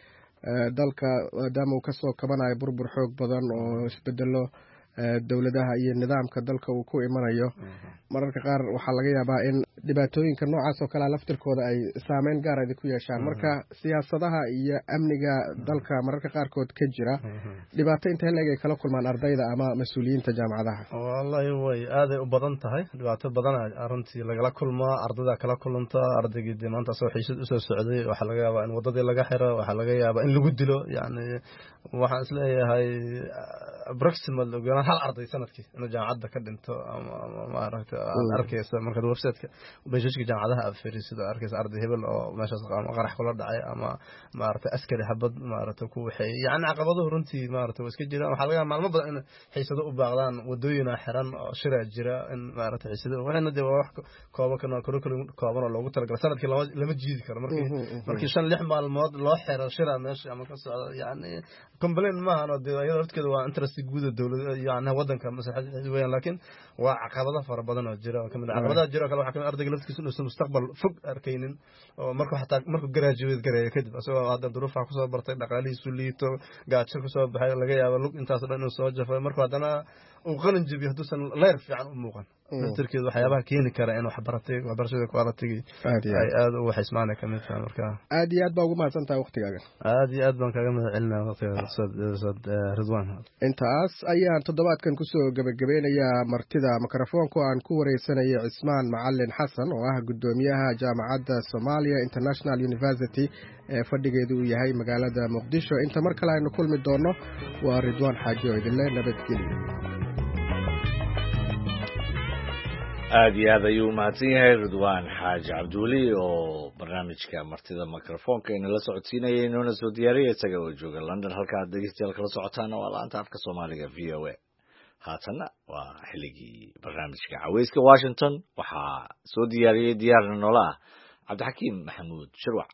دالك دامو كسو كمان أي بربر حوق بدن وسبدله dawladaha iyo nidaamka dalka uu ku imanayo mararka qaar waxa laga yaabaa in dhibaatooyinka noocaas oo kale laftirkooda ay saameyn gaar ah ku yeeshaan marka siyaasadaha iyo amniga dalka mararka qaarkood ka jira dhibaato inta leeg ay kala kulmaan ardayda ama mas'uuliyiinta jaamacadaha wallahi way aad ay u badan tahay dhibaato badan arintii laga kulmaa ardayda kala kulanta ardayga maanta soo xiisad u soo socday waxa laga yaabaa in wadadii laga xiro waxa laga yaabaa in lagu dilo yani waxaan isleeyahay approximately ogaan hal arday sanadkii inuu jaamacadda ka dhinto ama maaragtay arkaysa marka website-ka beeshka jaamacadaha afariisada arkaysa arday hebel oo meeshaas qarax kula dhacay ama maaragtay askari habad maaragtay ku waxay yani caqabadaha runtii maaragtay iska jiraan waxa laga maalmo badan in xiisado u baaqdaan wadooyin xiran oo shiraa jira in maaragtay xiisado waxayna dee wax kooban kana curriculum kooban oo loogu talagalay sanadkii lama jiidi karo markii markii shan lix maalmood loo xiro shira meesha ama ka socdo yani complain ma ahano dee ayada horteeda waa interest guud dawladda يعني ودن كان مساحة وين لكن وعقبضة فربنا badan oo jira oo kamid ah caqabadaha jira kale waxa kamid ardayga laftiisa inuu mustaqbal fog arkaynin oo markuu xataa markuu graduate gareeyo kadib asagoo hadda duruufaha kusoo bartay dhaqaalihiisu liito gaajo kusoo baxay laga yaabo lug intaas dhan inuu soo jafay markuu haddana uu qalin jabiyo hadduusan leer fiican u muuqan darteed waxyaabaha keeni kara in wax baratay waxbarashada quality ay aad u wax ismaana kamid tahay marka aad iyo aad baa ugu mahadsantahay waqtigaaga aad iyo aad baan kaga mahadcelinayaa waqtiga Ridwan intaas ayaan toddobaadkan kusoo gabagabeynayaa martida mikrofoonku aan ku wareysanayo Cismaan Macalin Xasan oo ah gudoomiyaha jaamacadda Somalia International University ee fadhigeedu uu yahay magaalada Muqdisho inta mar kale aynu kulmi doono waa Ridwan Xaaji oo idin leh nabadgelyo aad iyo aad ayuu mahadsan yahay Ridwaan Xaaji Cabduuli oo barnaamijka martida mikrofoonka inala socodsiinayay inoo soo diyaariyay isaga oo jooga London halka aad dhegeystayaal kala socotaan waa laanta afka Soomaaliga V O A haatana waa xilligii barnaamijka Caweyska Washington waxaa soo diyaariyay diyaarna noola Cabdixakiim Maxamuud Shirwac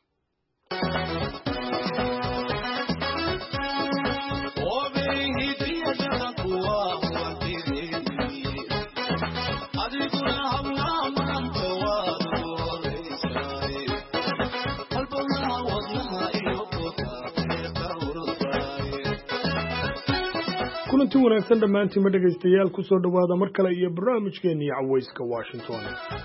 kulanti wanaagsan dhammaantiin ma dhegaystayaal ku soo dhawaada mar kale iyo barnaamijkeennii Caweyska Washington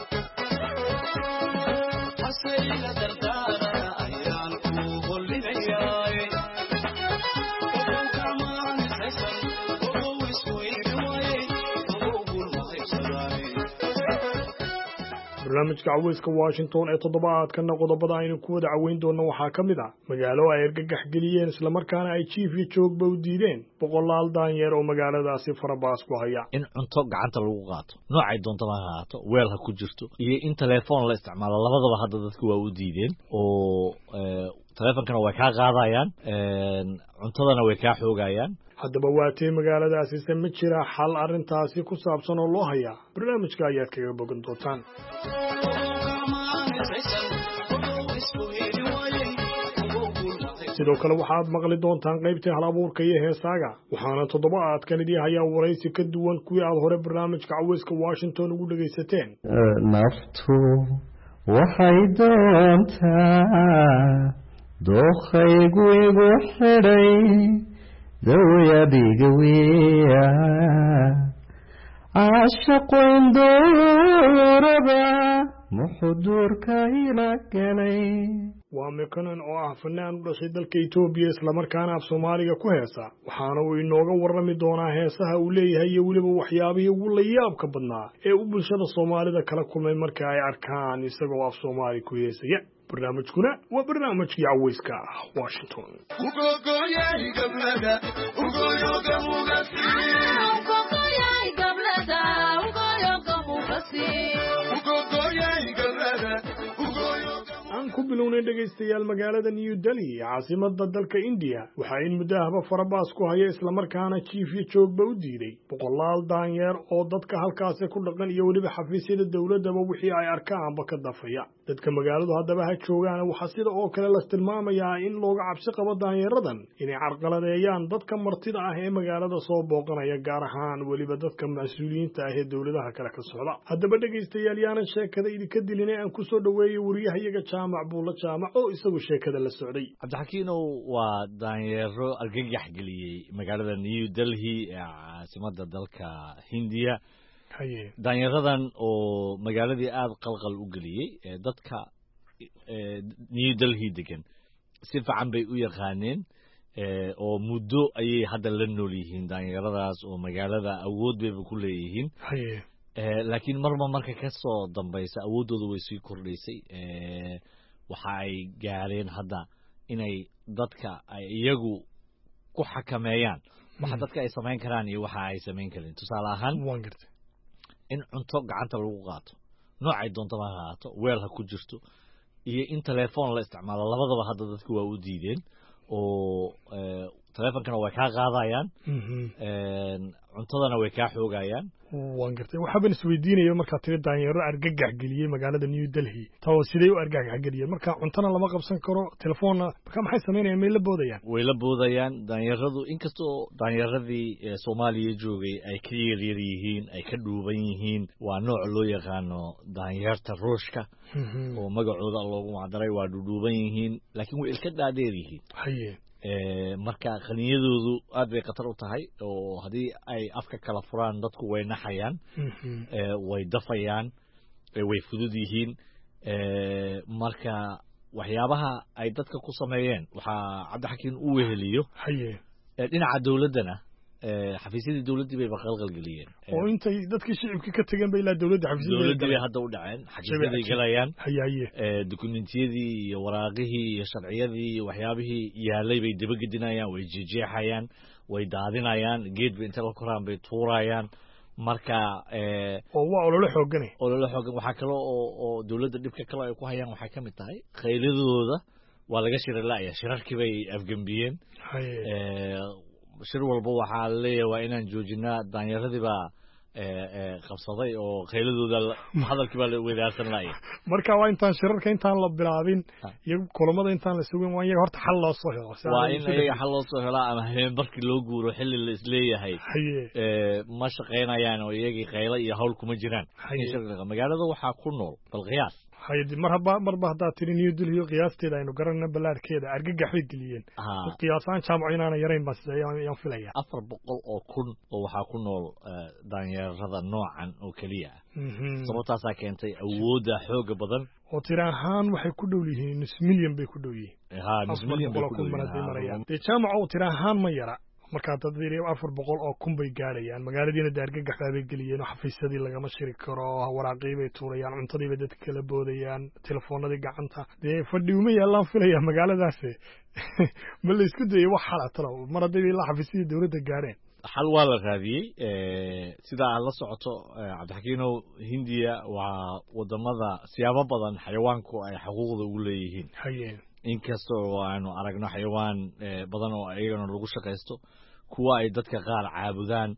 barnaamijka Caweyska Washington ee toddobaadkan qodobada aynu ku wada caweyn doono waxaa ka mid ah magaalo ay argagax geliyeen isla markaana ay chief iyo joogba u diideen boqolaal daanyeer oo magaaladaasi farabaas ku haya in cunto gacanta lagu qaato noocay doonto ma ahaato weel ha ku jirto iyo in telefoon la isticmaalo labadaba hadda dadku waa u diideen oo telefonkana way ka qaadayaan cuntadana way ka xoogayaan haddaba waatee magaaladaasi se ma jira xal arrintaasi ku saabsan oo loo hayaa barnaamijka ayaad kaga bogan doontaan sidoo kale waxaad maqli doontaan qaybtii hal abuurka iyo heesaaga waxaana toddobaadkan idii hayaa waraysi ka duwan kuwii aad hore barnaamijka Caweyska Washington ugu dhagaysateen naftu waxay doontaa dookhaygu igu xidhay dawyabiga wiya ashaqo indoraba muxudurka ila galay waa mekanan oo ah fanaan u dhashay dalka Itoobiya isla markaana af Soomaaliga ku heesa waxaana uu inooga warrami doonaa heesaha uu leeyahay iyo waliba waxyaabihii ugu la yaabka badnaa ee u bulshada Soomaalida kala kulmay marka ay arkaan isagoo af Soomaali ku heesaya barnaamijkuna waa barnaamijkii Caweyska Washington aan ku bilownay dhegaystayaal magaalada New Delhi caasimadda dalka India waxa in mudahaba farabaas ku haya isla markaana chief iyo joogba u diiday boqolaal daanyeer oo dadka halkaas ku dhaqan iyo waliba xafiisyada dawladaba wixii ay arkaanba ka dafaya dadka magaaladu haddaba ha joogaan waxa sida oo kale la tilmaamayaa in looga cabsi qabo daanyeeradan inay carqaladeeyaan dadka martida ah ee magaalada soo booqanaya gaar ahaan waliba dadka mas'uuliyiinta ah ee dawladaha kale ka socda haddaba dhegaystayaal yaanan sheekada idinka dilinay aan ku soo dhaweeyay wariyahayaga jaamac buula jaamac oo isagu sheekada la socday Cabdixakiinow waa daanyeero argagax geliyay magaalada New Delhi ee caasimadda dalka Hindiya daanyeeradan oo magaaladii aad qalqal u geliyay dadka New Delhi degan si fiican bay u yaqaaneen oo muddo ayay hadda la nool yihiin daanyeeradaas oo magaalada awood bay ku leeyihiin laakiin marba marka ka soo dambaysa awoodoodu way sii kordhaysay waxa ay gaareen hadda inay dadka ay iyagu ku xakameeyaan waxa dadka ay samayn karaan iyo waxa ay samayn karin tusaale ahaan in cunto gacanta lagu qaato noocay doonto ma ahaato weel ha ku jirto iyo in telefoon la isticmaalo labadaba hadda dadku waa u diideen oo teleefonkana way kaa qaadayaan cuntadana way kaa xoogayaan waan gartay waxaaban isweydiinaya markaa tiri daanyeero argagax geliyey magaalada new delhi tawo sidee u argagax geliyeen marka cuntana lama qabsan karo telefoonna marka maxay samaynayaan may la boodayaan way la boodayaan daanyaradu inkastoo daanyaradii soomaaliya joogay ay ka yaryar yihiin ay ka dhuuban yihiin waa nooc loo yaqaano daanyeerta ruushka oo magacooda loogu macdaray waa dhudhuuban yihiin laakiin way ilka dhaadheer yihiin haye marka qaniyadoodu aad bay khatar u tahay oo haddii ay afka kala furaan dadku way naxayaan way dafayaan way fudud yihiin marka waxyaabaha ay dadka ku sameeyeen waxaa cabdixakiin u weheliyo dhinaca dowladdana xafiisyadii dowladdii bay qalqal geliyeen oo intay dadkii shicibkii ka tageen bay ilaa dowladda xafiisyadii dowladdii bay hadda u dhaceen xafiisyaday galayaan hayaye dokumentiyadii iyo waraaqihii iyo sharciyadii iyo waxyaabihii yaalay bay dabagedinayaan way jejeexayaan way daadinayaan geed bay inta la koraan bay tuurayaan marka oo waa olole xoogane olole xoogan waxaa kale oo oo dowladda dhibka kale ay ku hayaan waxaa ka mid tahay khayladooda waa laga shiralaya shirarkii bay afgembiyeen shir walba waxaa leeyahay waa inaan joojinaa daanyaradii baa qabsaday oo khayladooda hadalkii baa la wadaarsan laaya marka waa intaan shirarka intaan la bilaabin iyo kulamada intaan la sugin waa iyaga horta xal loo soo helo waa in iyaga xal loo soo helaa ama habeenbarkii loo guuro xilli la isleeyahay ma shaqaynayaan oo iyagii khaylo iyo hawl kuma jiraan magaalada waxaa ku nool bal qiyaas haydi mar haba marba haddaad tiri new delhi qiyaasteeda aynu garanayna ballaarkeeda argagax bay geliyeen qiyaasaan jaamaco inaana yarayn baan sidayaan filaya afar boqol oo kun oo waxaa ku nool daanyeerada noocan oo keliya ah sababtaasaa keentay awoodda xooga badan oo tiri ahaan waxay ku dhow yihiin nus milyan bay ku dhow yihiin ha nus milyan bay ku dhow yihiin dee jaamaco tiri ahaan ma yara markaa dad afar boqol oo kun bay gaadhayaan magaaladiina de argagax baabay geliyeen oo xafiisyadii lagama shiri karo waraaqii bay tuurayaan cuntadii bay dadka kala boodayaan telefoonadii gacanta dee fadhi uma yaallaan filaya magaaladaasi ma la isku dayay wax xala talo mar hadday ilaa xafiisyadii dowladda gaadheen xal waa la raadiyey sidaa aad la socoto cabdixakiinow hindiya waa wadamada siyaabo badan xayawaanku ay xuquuqda ugu leeyihiin inkastoo aanu aragno xayawaan badan oo iyagana lagu shaqaysto kuwa ay dadka qaar caabudaan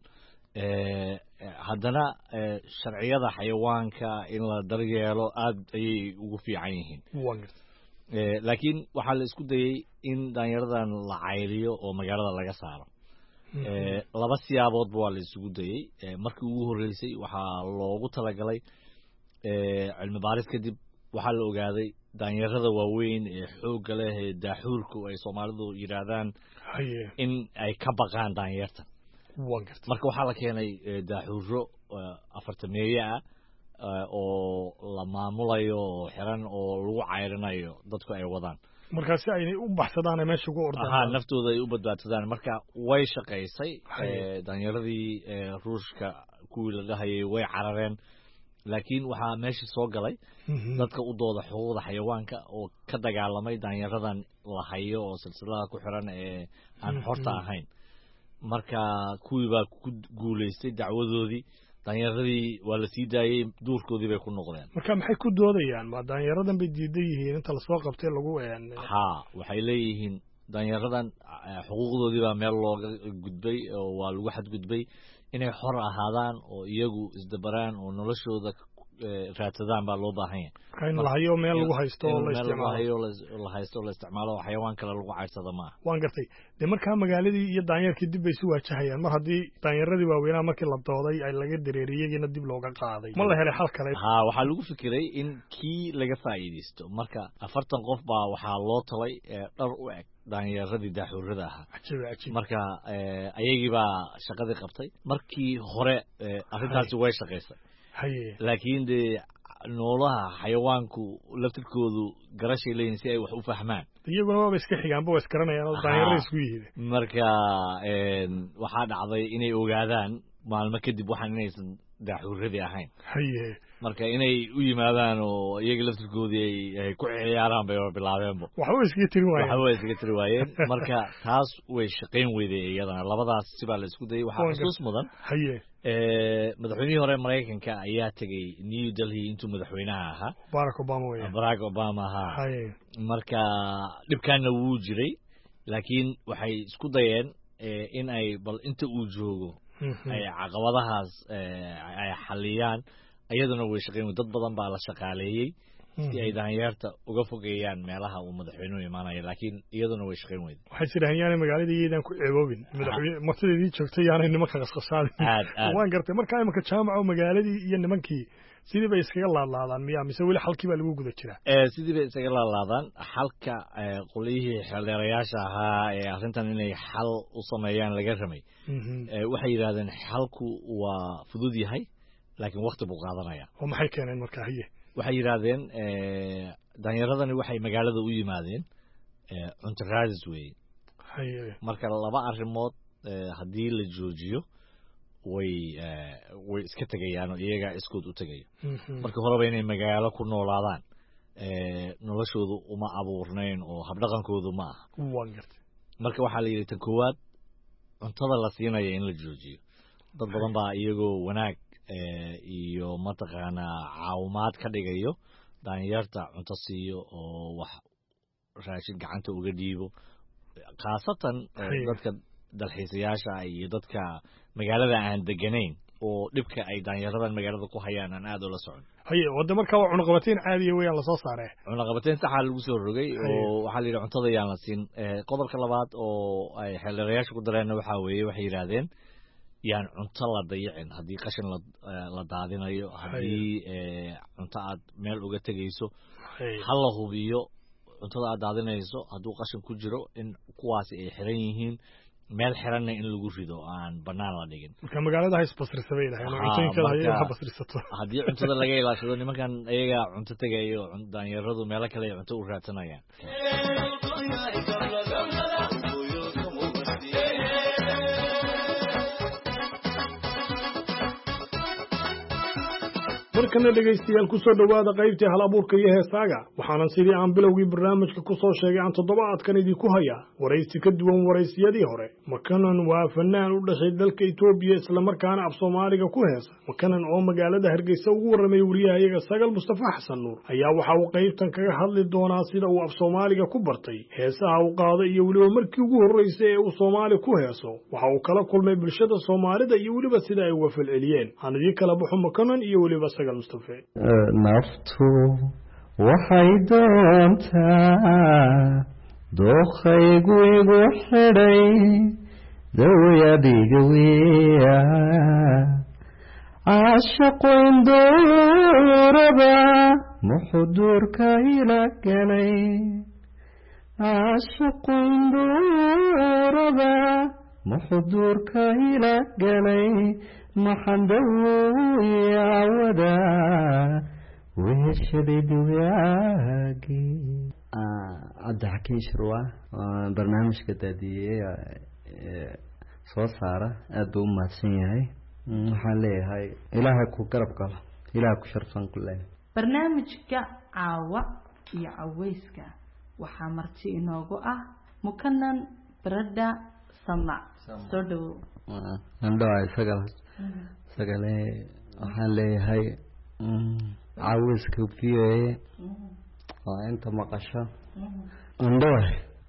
haddana sharciyada xayawaanka in la daryeelo aad ayay ugu fiican yihiin laakiin waxaa la isku dayey in daanyaradan la cayriyo oo magaalada laga saaro laba siyaaboodba waa la isugu dayey markii ugu horreysay waxaa loogu talagalay cilmi baaris kadib waxaa la ogaaday daanyarada waaweyn ee xoogga leh ee daaxuurku ay soomaalidu yidhaahdaan in ay ka baqaan daanyartan marka waxaa la keenay daaxuuro afartameeye ah oo la maamulayo oo xiran oo lagu cayrinayo dadku ay wadaan marka si ay u baxsadaan meesha ugu ordaan aha naftooda ay u badbaadsadaan marka way shaqaysay daanyaradii ruushka kuwii la dhahayay way carareen laakiin waxaa meesha soo galay dadka u dooda xuquuqda xayawaanka oo ka dagaalamay daanyaradan la hayo oo silsilada ku xiran ee aan xorta ahayn marka kuwii baa ku guulaystay dacwadoodii daanyaradii waa la sii daayey duurkoodii bay ku noqdeen marka maxay ku doodayaan ma daanyaradan bay diidan yihiin inta lasoo qabtay lagu ha waxay leeyihiin daanyaradan xuquuqdoodii baa meel looga gudbay oo waa lagu xadgudbay inay xor ahaadaan oo iyagu isdabaraan oo noloshooda raadsadaan baa loo baahan yahay in la hayo meel lagu haysto oo la isticmaalo la haysto la isticmaalo oo xayawaan kale lagu cayrsado maaha waan gartay de markaa magaaladii iyo daanyarkii dib bay isu waajahayaan mar haddii daanyaradii waaweynaa markii la dooday ay laga dareeriyey iyagiina dib looga qaaday ma la helay xal kale ha waxaa lagu fikiray in kii laga faa'iidaysto marka afartan qof baa waxaa loo talay dhar u eg daanyaradii daaxuurada ahaa marka ayagii baa shaqadii qabtay markii hore arrintaasi way shaqaysay laakiin dee noolaha xayawaanku laftirkoodu garashay leeyihin si ay wax u fahmaan iyaguna waaba iska xigaanba waa isgaranayaan oo daanyarada isku yihiin marka waxaa dhacday inay ogaadaan maalmo kadib waxaan inaysan daaxuuradii ahayn marka inay u yimaadaan oo iyaga laftirkoodii ay ku ciyaaraan bay bilaabeenba waxba iskaga tiri waayeen waxba iskaga tiri waayeen marka taas way shaqayn weyday iyadana labadaas sibaa la isku dayay waxaa xusuus mudan madaxweynihii hore maraykanka ayaa tegey new delhi intuu madaxweynaha ahaa barack obama wey barack obama ahaa marka dhibkaana wuu jiray laakiin waxay isku dayeen in ay bal inta uu joogo ay caqabadahaas ay xaliyaan iyaduna way shaqeyn dad badan baa la shaqaaleeyey si ay daanyeerta uga fogeeyaan meelaha uu madaxweynuhu imaanayo laakiin iyaduna way shaqeyn weyday waxay sidaan yaanay magaalada iyadaan ku ceeboobin madaxweyne martideedii joogtay yaanay nimanka qasqasaadin waan gartay markaa imika jaamaca magaaladii iyo nimankii sidii bay iskaga laadlaadaan miyaa mise weli xalkii baa lagu guda jiraa sidii bay iskaga laadlaadaan xalka qoliyihii xeeldheerayaasha ahaa ee arrintan inay xal u sameeyaan laga ramay waxay yidhahdeen xalku waa fudud yahay laakiin wakti buu qaadanaya oo maxay keeneen markaa haye waxay yidhaahdeen daanyaradani waxay magaalada u yimaadeen cunto raadis weeye marka laba arrimood haddii la joojiyo way way iska tegayaan oo iyagaa iskood u tegayo marka horeba inay magaalo ku noolaadaan noloshoodu uma abuurnayn oo habdhaqankoodu ma aha marka waxaa la yidhi tan koowaad cuntada la siinaya in la joojiyo dad badan baa iyagoo wanaag iyo mataqaanaa caawimaad ka dhigayo daanyarta cunto siiyo oo wax raashin gacanta uga dhiibo khaasatan dadka dalxiisayaasha iyo dadka magaalada aan deganayn oo dhibka ay daanyaradan magaalada ku hayaan aan aad ula socon haye wada markaa waa cunaqabateyn caadiya weeyaan lasoo saaree cunaqabateyn saxaa lagu soo rogay oo waxaa la yidhi cuntada yaan la siin qodobka labaad oo ay xeeldheerayaasha ku dareenna waxaa weeye waxay yidhaahdeen yaan cunto la dayicin haddii qashin la daadinayo haddii cunto aad meel uga tegayso ha la hubiyo cuntada aad daadinayso hadduu qashin ku jiro in kuwaasi ay xiran yihiin meel xiranna in lagu rido aan banaan la dhigin marka magaalada ha isbasrisa bay lahayn cuntooyinkeeda hayay ha basrisato haddii cuntada laga ilaashado nimankan ayaga cunto tegayo daanyaradu meelo kale ay cunto u raadsanayaan markana dhegaystayaal ku soo dhowaada qaybtii hal abuurka iyo heesaaga waxaanan sidii aan bilowgii barnaamijka ku soo sheegay aan toddobaadkan idinku hayaa waraysi ka duwan waraysiyadii hore makanan waa fanaan u dhashay dalka etoobiya islamarkaana af soomaaliga ku heesa makanan oo magaalada hargeysa ugu warramay wariyahayaga sagal mustafa xasan nuur ayaa waxa uu qaybtan kaga hadli doonaa sida uu af soomaaliga ku bartay heesaha uu qaada iyo weliba markii ugu horraysay ee uu soomaali ku heeso waxa uu kala kulmay bulshada soomaalida iyo weliba sida ay uga falceliyeen aan idii kala baxo makanan iyo weliba naftu waxay doontaa dookhaygu igu xidhay dawyadiga wiya caashaqu indooraba muxuduurka ila galay caashaqu indooraba muxuduurka ila galay maxandawiyawada weheshadayduyaagii cabdixakiin shirwa barnaamijka daadiyey soo saara aada buu u mahadsan yahay waxaan leeyahay ilaahay ku garab galo ilaahay ku sharfan ku leeyahay barnaamijka caawa iyo caweyska waxaa marti inoogu ah mukanan baradha samac soo dhawow andhawa isaga isagale waxaan leeyahay caweyska v o a waa inta maqasho andhawa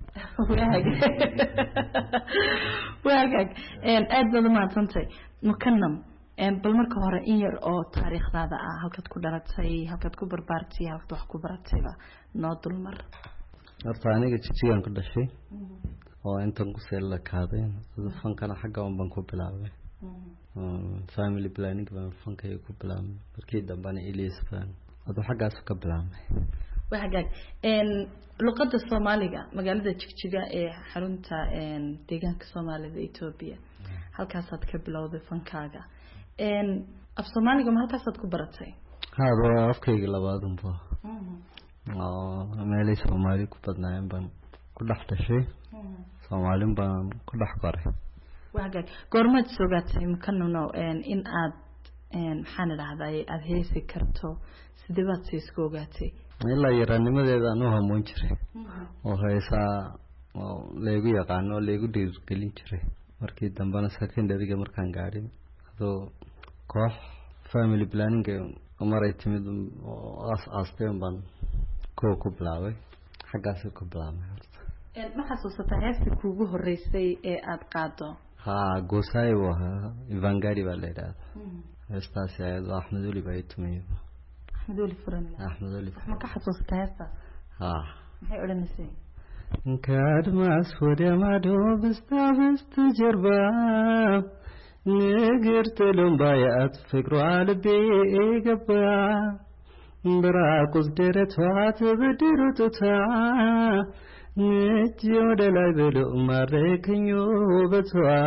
waagaag aad baad umahadsantahay mukanam bal marka hore in yar oo taariikhdaada ah halkaad ku dhalatay halkaad ku barbaartay halkaad wax ku baratayba noo dulmar horta aniga jijigan ku dhashay oo intan kusee lakaadeen fankana xagga un baan ku bilaabay family planning baan fankay ku bilaabay markii dambana ilis baan adoo xaggaas ka bilaabay waa hagaag luqadda soomaaliga magaalada jigjiga ee xarunta deegaanka soomaalida Ethiopia halkaasaad ka bilowday fankaaga af soomaaliga ma halkaasaad ku baratay haa waa afkayga labaad unba oo meelay soomaali ku badnaayeen baan ku dhex dhashay soomaalin baan ku dhex koray waa hagaag goormaad soogaatay mukanano in aad maxaan idhahdaa aada heesi karto sidee baad siiska ogaatay ilaa yaraanimadeeda aan u hamoon jiray oo heesaa oo leegu yaqaano oo leegu dhiirigelin jiray markii dambena secondaryga markaan gaadhin adoo koox family planning maray timid oo aas aasteen baan koo ku bilaabay xaggaas ku bilaabay horta ma xasuusataa heestii kuugu horeysay ee aad qaado ha goosay waa Ivangari baa leedahay heestaasi ayadoo Axmed Weli baa tumay Axmed Weli furan Axmed Weli ma ka xasuusataa heestaas ha maxay odhanaysay kadmas wadamado bistabist jarba نقرت لهم بايات فكروا على بيقبا براقص درت وعات بدرتتا نجيو دلاي بلو ماركن يوبتوا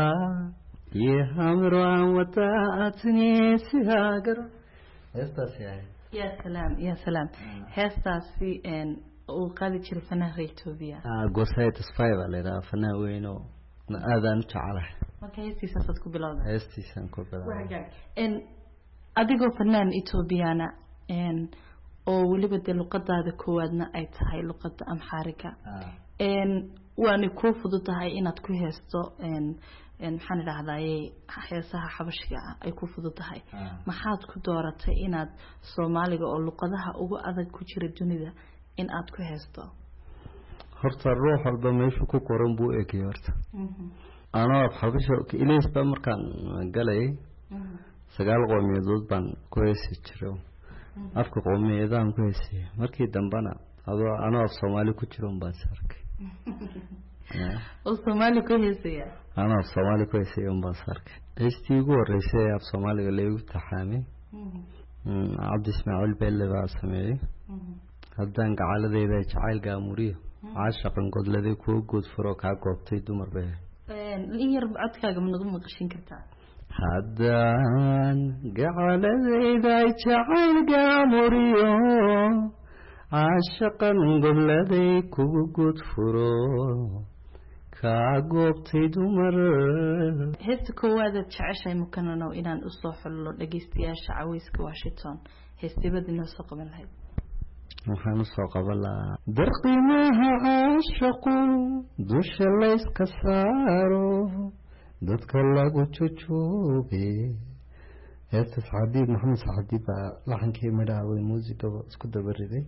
يهامروا عن وطاعتني سيهاجر هستاس يا سلام يا سلام هستاس في ان وقال جري فنان ريتوبيا اه قصيت سفايفا ليرا فنان وينو aadaan u jecelahay marka heestiisaad ku bilowday heestiisan ku bilowday in adigoo fanaan Ethiopiana in oo waliba de luqadaada koowaadna ay tahay luqada Amhariga in waana ku fududahay inaad ku heesto in in maxaan idhahdaayay heesaha xabashiga ay ku fududahay maxaad ku dooratay inaad Soomaaliga oo luqadaha ugu adag ku jira dunida in aad ku heesto horta ruux walba meeshu ku qoran buu eegay horta ana xabasho ileys ba markaan galay sagaal qowmiyadood baan ku heesi jiray afka qowmiyadaan ku heesay markii dambana adoo ana Soomaali ku jiro baan sarkay oo Soomaali ku heesaya ana Soomaali ku heesay baan sarkay heestii ugu horeysay af Soomaaliga leeyahay taxaamay Cabdi Ismaaciil Beelle baa sameeyay haddaan gacaladeyda jacayl gaamuriyo عاشقن قد لدي كو قد فرو كا قوبتي دمر به in yar codkaaga ma nagu maqashin kartaa haddaan gacaladeyda jacayl gaamuriyo caashaqan qad ladi ku qud furo ka goobtay dumar heesta koowaad jeceshay mukanano inaan u soo xullo dhageystayaasha Caweyska Washington heestibadina soo qaban lahayd waxaan soo qabalaa darqimaha caashaqu dusha la iska saaro dadka lagu jujuube heesta Saadiid Maxamed Saadiid baa laxankii midhaaway muusiga isku dabariday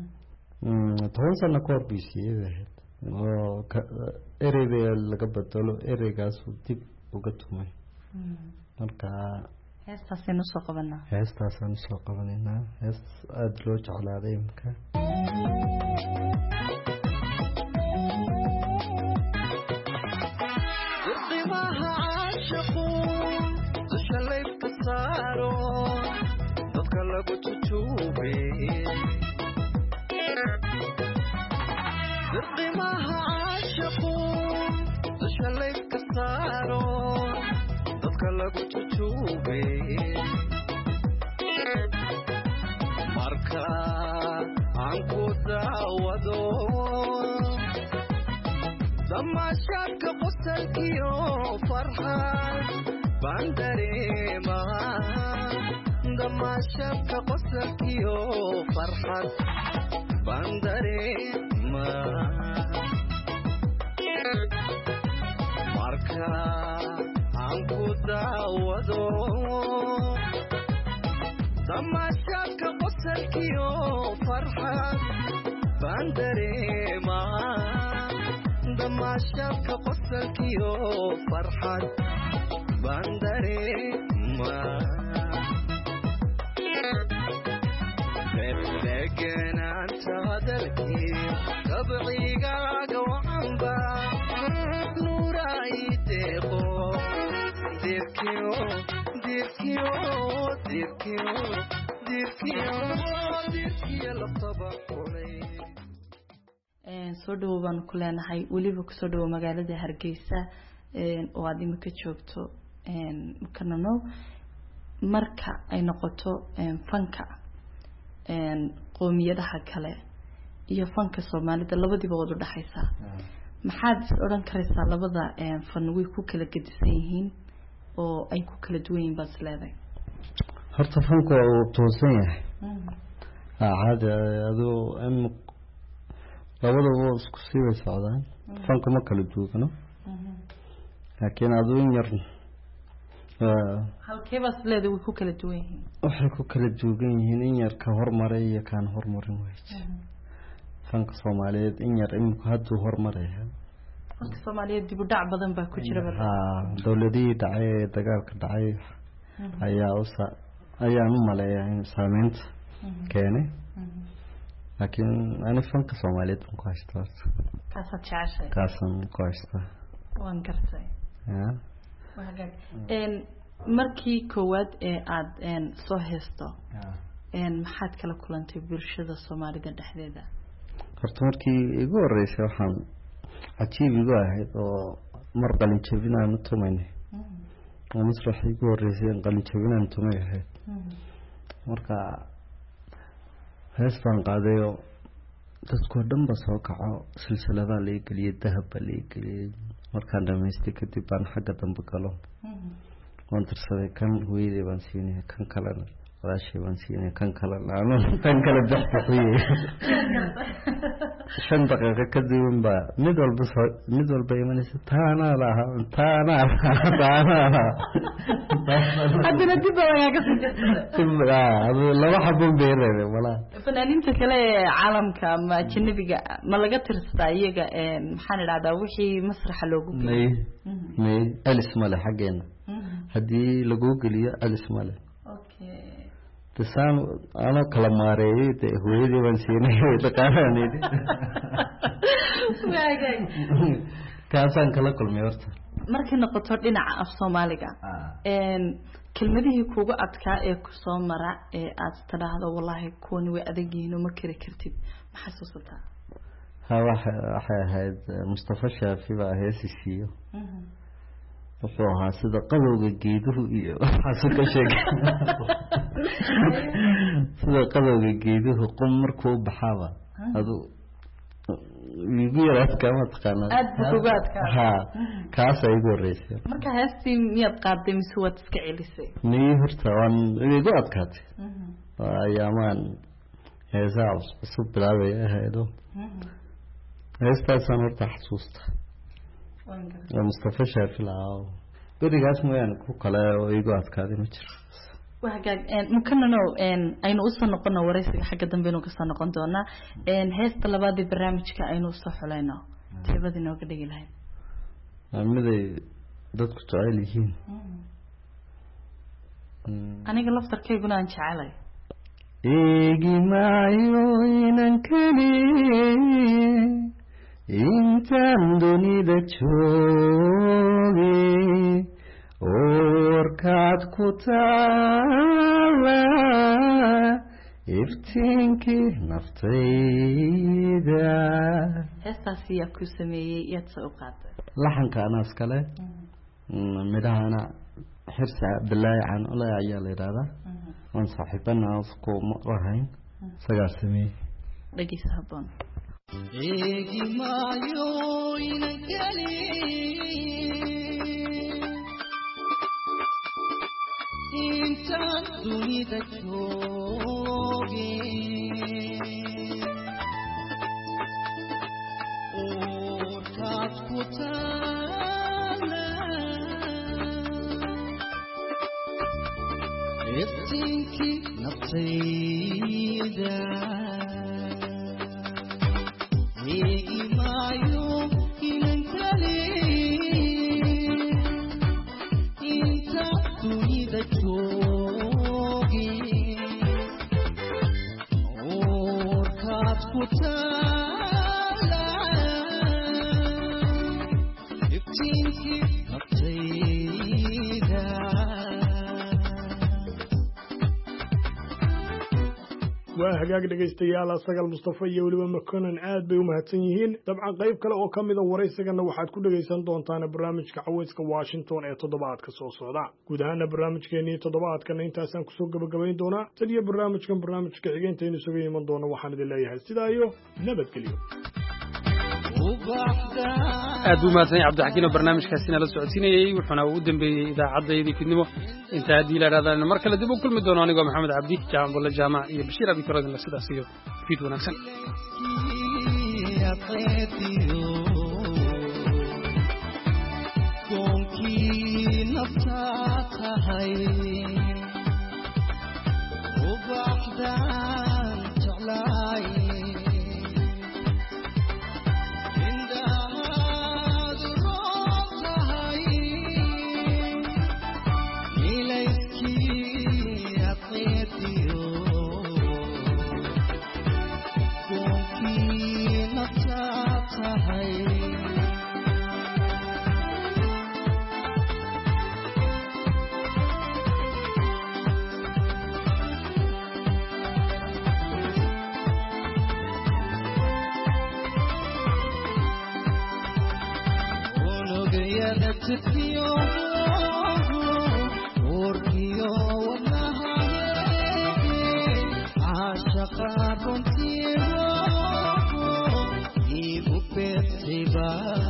toban sano ka hor bisiiyay oo ereyga laga bedelo ereygaas dib uga tumay marka heestaasina soo qabanaa heestaasina soo qabanayna hees aad loo jeclaaday imka qiimaha caashaqu dusha la iska saaro dadka lagu jujuube qiimaha caashaqu dusha la iska saaro lagu jujuube marka aan ku daawado damaashadka qosalkiyo farxad baan dareemaa damaashadka qosalkiyo farxad baan dareemaa marka ku daawado damaashadka qosalkiyo farxad baan dareemaa damaashadka qosalkiyo farxad baan dareemaa deganaanta hadalkii kabcigaaga wacanba nuuray deeqo dirkiyo dirkiyo dirkiyo dirkiyo dirkiyo la tabaxulay een soo dhaw baan ku leenahay waliba ku soo dhaw magaalada Hargeysa een oo aad imika joogto een kanano marka ay noqoto een fanka een qoomiyadaha kale iyo fanka Soomaalida labadiba wada dhaxaysa maxaad oran karaysaa labada een fan way ku kala gedisan yihiin oo ay ku kala duwan yihiin bas leedahay horta fanku uu toosan yahay aad adoo am labada oo isku sii socdaan fanku ma kala duwano laakiin adoo yar halkee bas leedahay way ku kala duwan yihiin waxay ku kala duwan yihiin in yar ka hormaray iyo kaan hormarin way fanka Soomaaliyeed in yar imika haduu hormaraya fanka Soomaaliyeed dib u dhac badan baa ku jira ha dawladii dhacay dagaalka dhacay ayaa usa ayaan u maleeyaa in saameynta keenay laakiin ana fanka Soomaaliyeed ku haystaa kaasad jeceshay kaasan ku haystaa waan gartay ya waagaag een markii koowaad ee aad een soo heesto een maxaad kala kulantay bulshada Soomaalida dhexdeeda horta markii igu horeysay waxaan ajiib igu ahayd oo mar qalin jabinaan u tumaynay oo masrax igu horeysay qalin jabinaan tumay ahayd marka heestan qaadayo dadku dhanba soo kaco silsilada la geliyay dahab la geliyay markaan dhameystay kadib baan xagga dambe galo waan tirsaday kan hooyadii baan siinay kan kalena walaashay baan siinay kan kalena aan kan kala baxay shan daqiiqo kadib ba mid walba mid walba imanaysa taana laha taana taana hadda dib baa ka soo laba xabo beeray wala fanaaniinta kale ee caalamka ma ajnabiga ma laga tirsadaa iyaga ee maxaan idhahdaa wixii masraxa loogu geeyay may alis male xageena hadii lagu geliyo alis male okay tasaan ana kala maareeyay de hooyadii baan siinay dhaqaalaneedii waagaag kaasaan kala kulmay horta markii noqoto dhinaca af Soomaaliga een kelmadihii kuugu adkaa ee ku soo mara ee aad tiraahdo wallahi kuwani way adag yihiin oo ma kari kartid ma xasuusataa ha waxa ahayd Mustafa Shaafi baa heesiyo wuxuu ahaa sida qadowga geeduhu iyo waxa ka sheegay sida qadowga geeduhu qum markuu baxaba adu igu yaraad kama taqaana aad ugu adkaa ha kaas ay ugu horeysay marka heestii miyaad qaaday mise waad iska celisay nii horta waan igu adkaatay ayaamaan heesaa cusub bilaabay ahaydoo heestaasaan horta xasuusta waa Mustafa Shaafi laa berigaas mooyaan ku kale oo igu adkaaday ma jiro waagaag een mukanano een aynu u soo noqono wareysiga xagga dambe inuu ka soo noqon doona een heesta labaad ee barnaamijka aynu soo xulayno tibadii nooga dhigi lahayd amiday dadku jecel yihiin aniga laftarkayguna aan jecelay eegi maayo inan kali intaan dunida joogay orkaad ku taala iftiinkii naftayda heestaas yaa ku sameeyey yaad soo u qaaday laxanka anaas kale midhahana xirsi Cabdullaahi can olay ayaa la yiraahdaa aan saaxiibana isku marahayn isagaa sameeyey dhageysa haboon eegi maayo inan kali intaan dunida joogay orkaad ku taala iftiinkii naftayda eegi maayo inan kali intaan dunida joogay orkaad ku taala iftiinkii naftayda waa hagaag dhegaystayaal Sagal Mustafa iyo waliba Makonan aad bay u mahadsan yihiin dabcan qayb kale oo kamid ah wareysigana waxaad ku dhageysan doontaan barnaamijka Cawayska Washington ee toddobaadka soo socda guud ahaan barnaamijkeeni toddobaadkan intaasaan ku soo gabagabayn doonaa taliya barnaamijkan barnaamijka xigeenta inuu soo iman doono waxaan idin leeyahay sidaa iyo nabadgelyo aad u mahadsan cabdixakiin oo barnaamijkaasina la socodsiinayay wuxuuna ugu dambeeyey idaacaddayadii fidnimo inta haddii la idhahdaan mar kale dib u kulmi doono anigoo maxamed cabdi jaamac bulle jaamac iyo bashiir abi karodin la sidaas iyo fiid wanaagsan koonkii naftaa tahay ubaxdaan jeclaay xasidkiyo urkiyo wadnahaye caashaqa runtiyo igu beertayba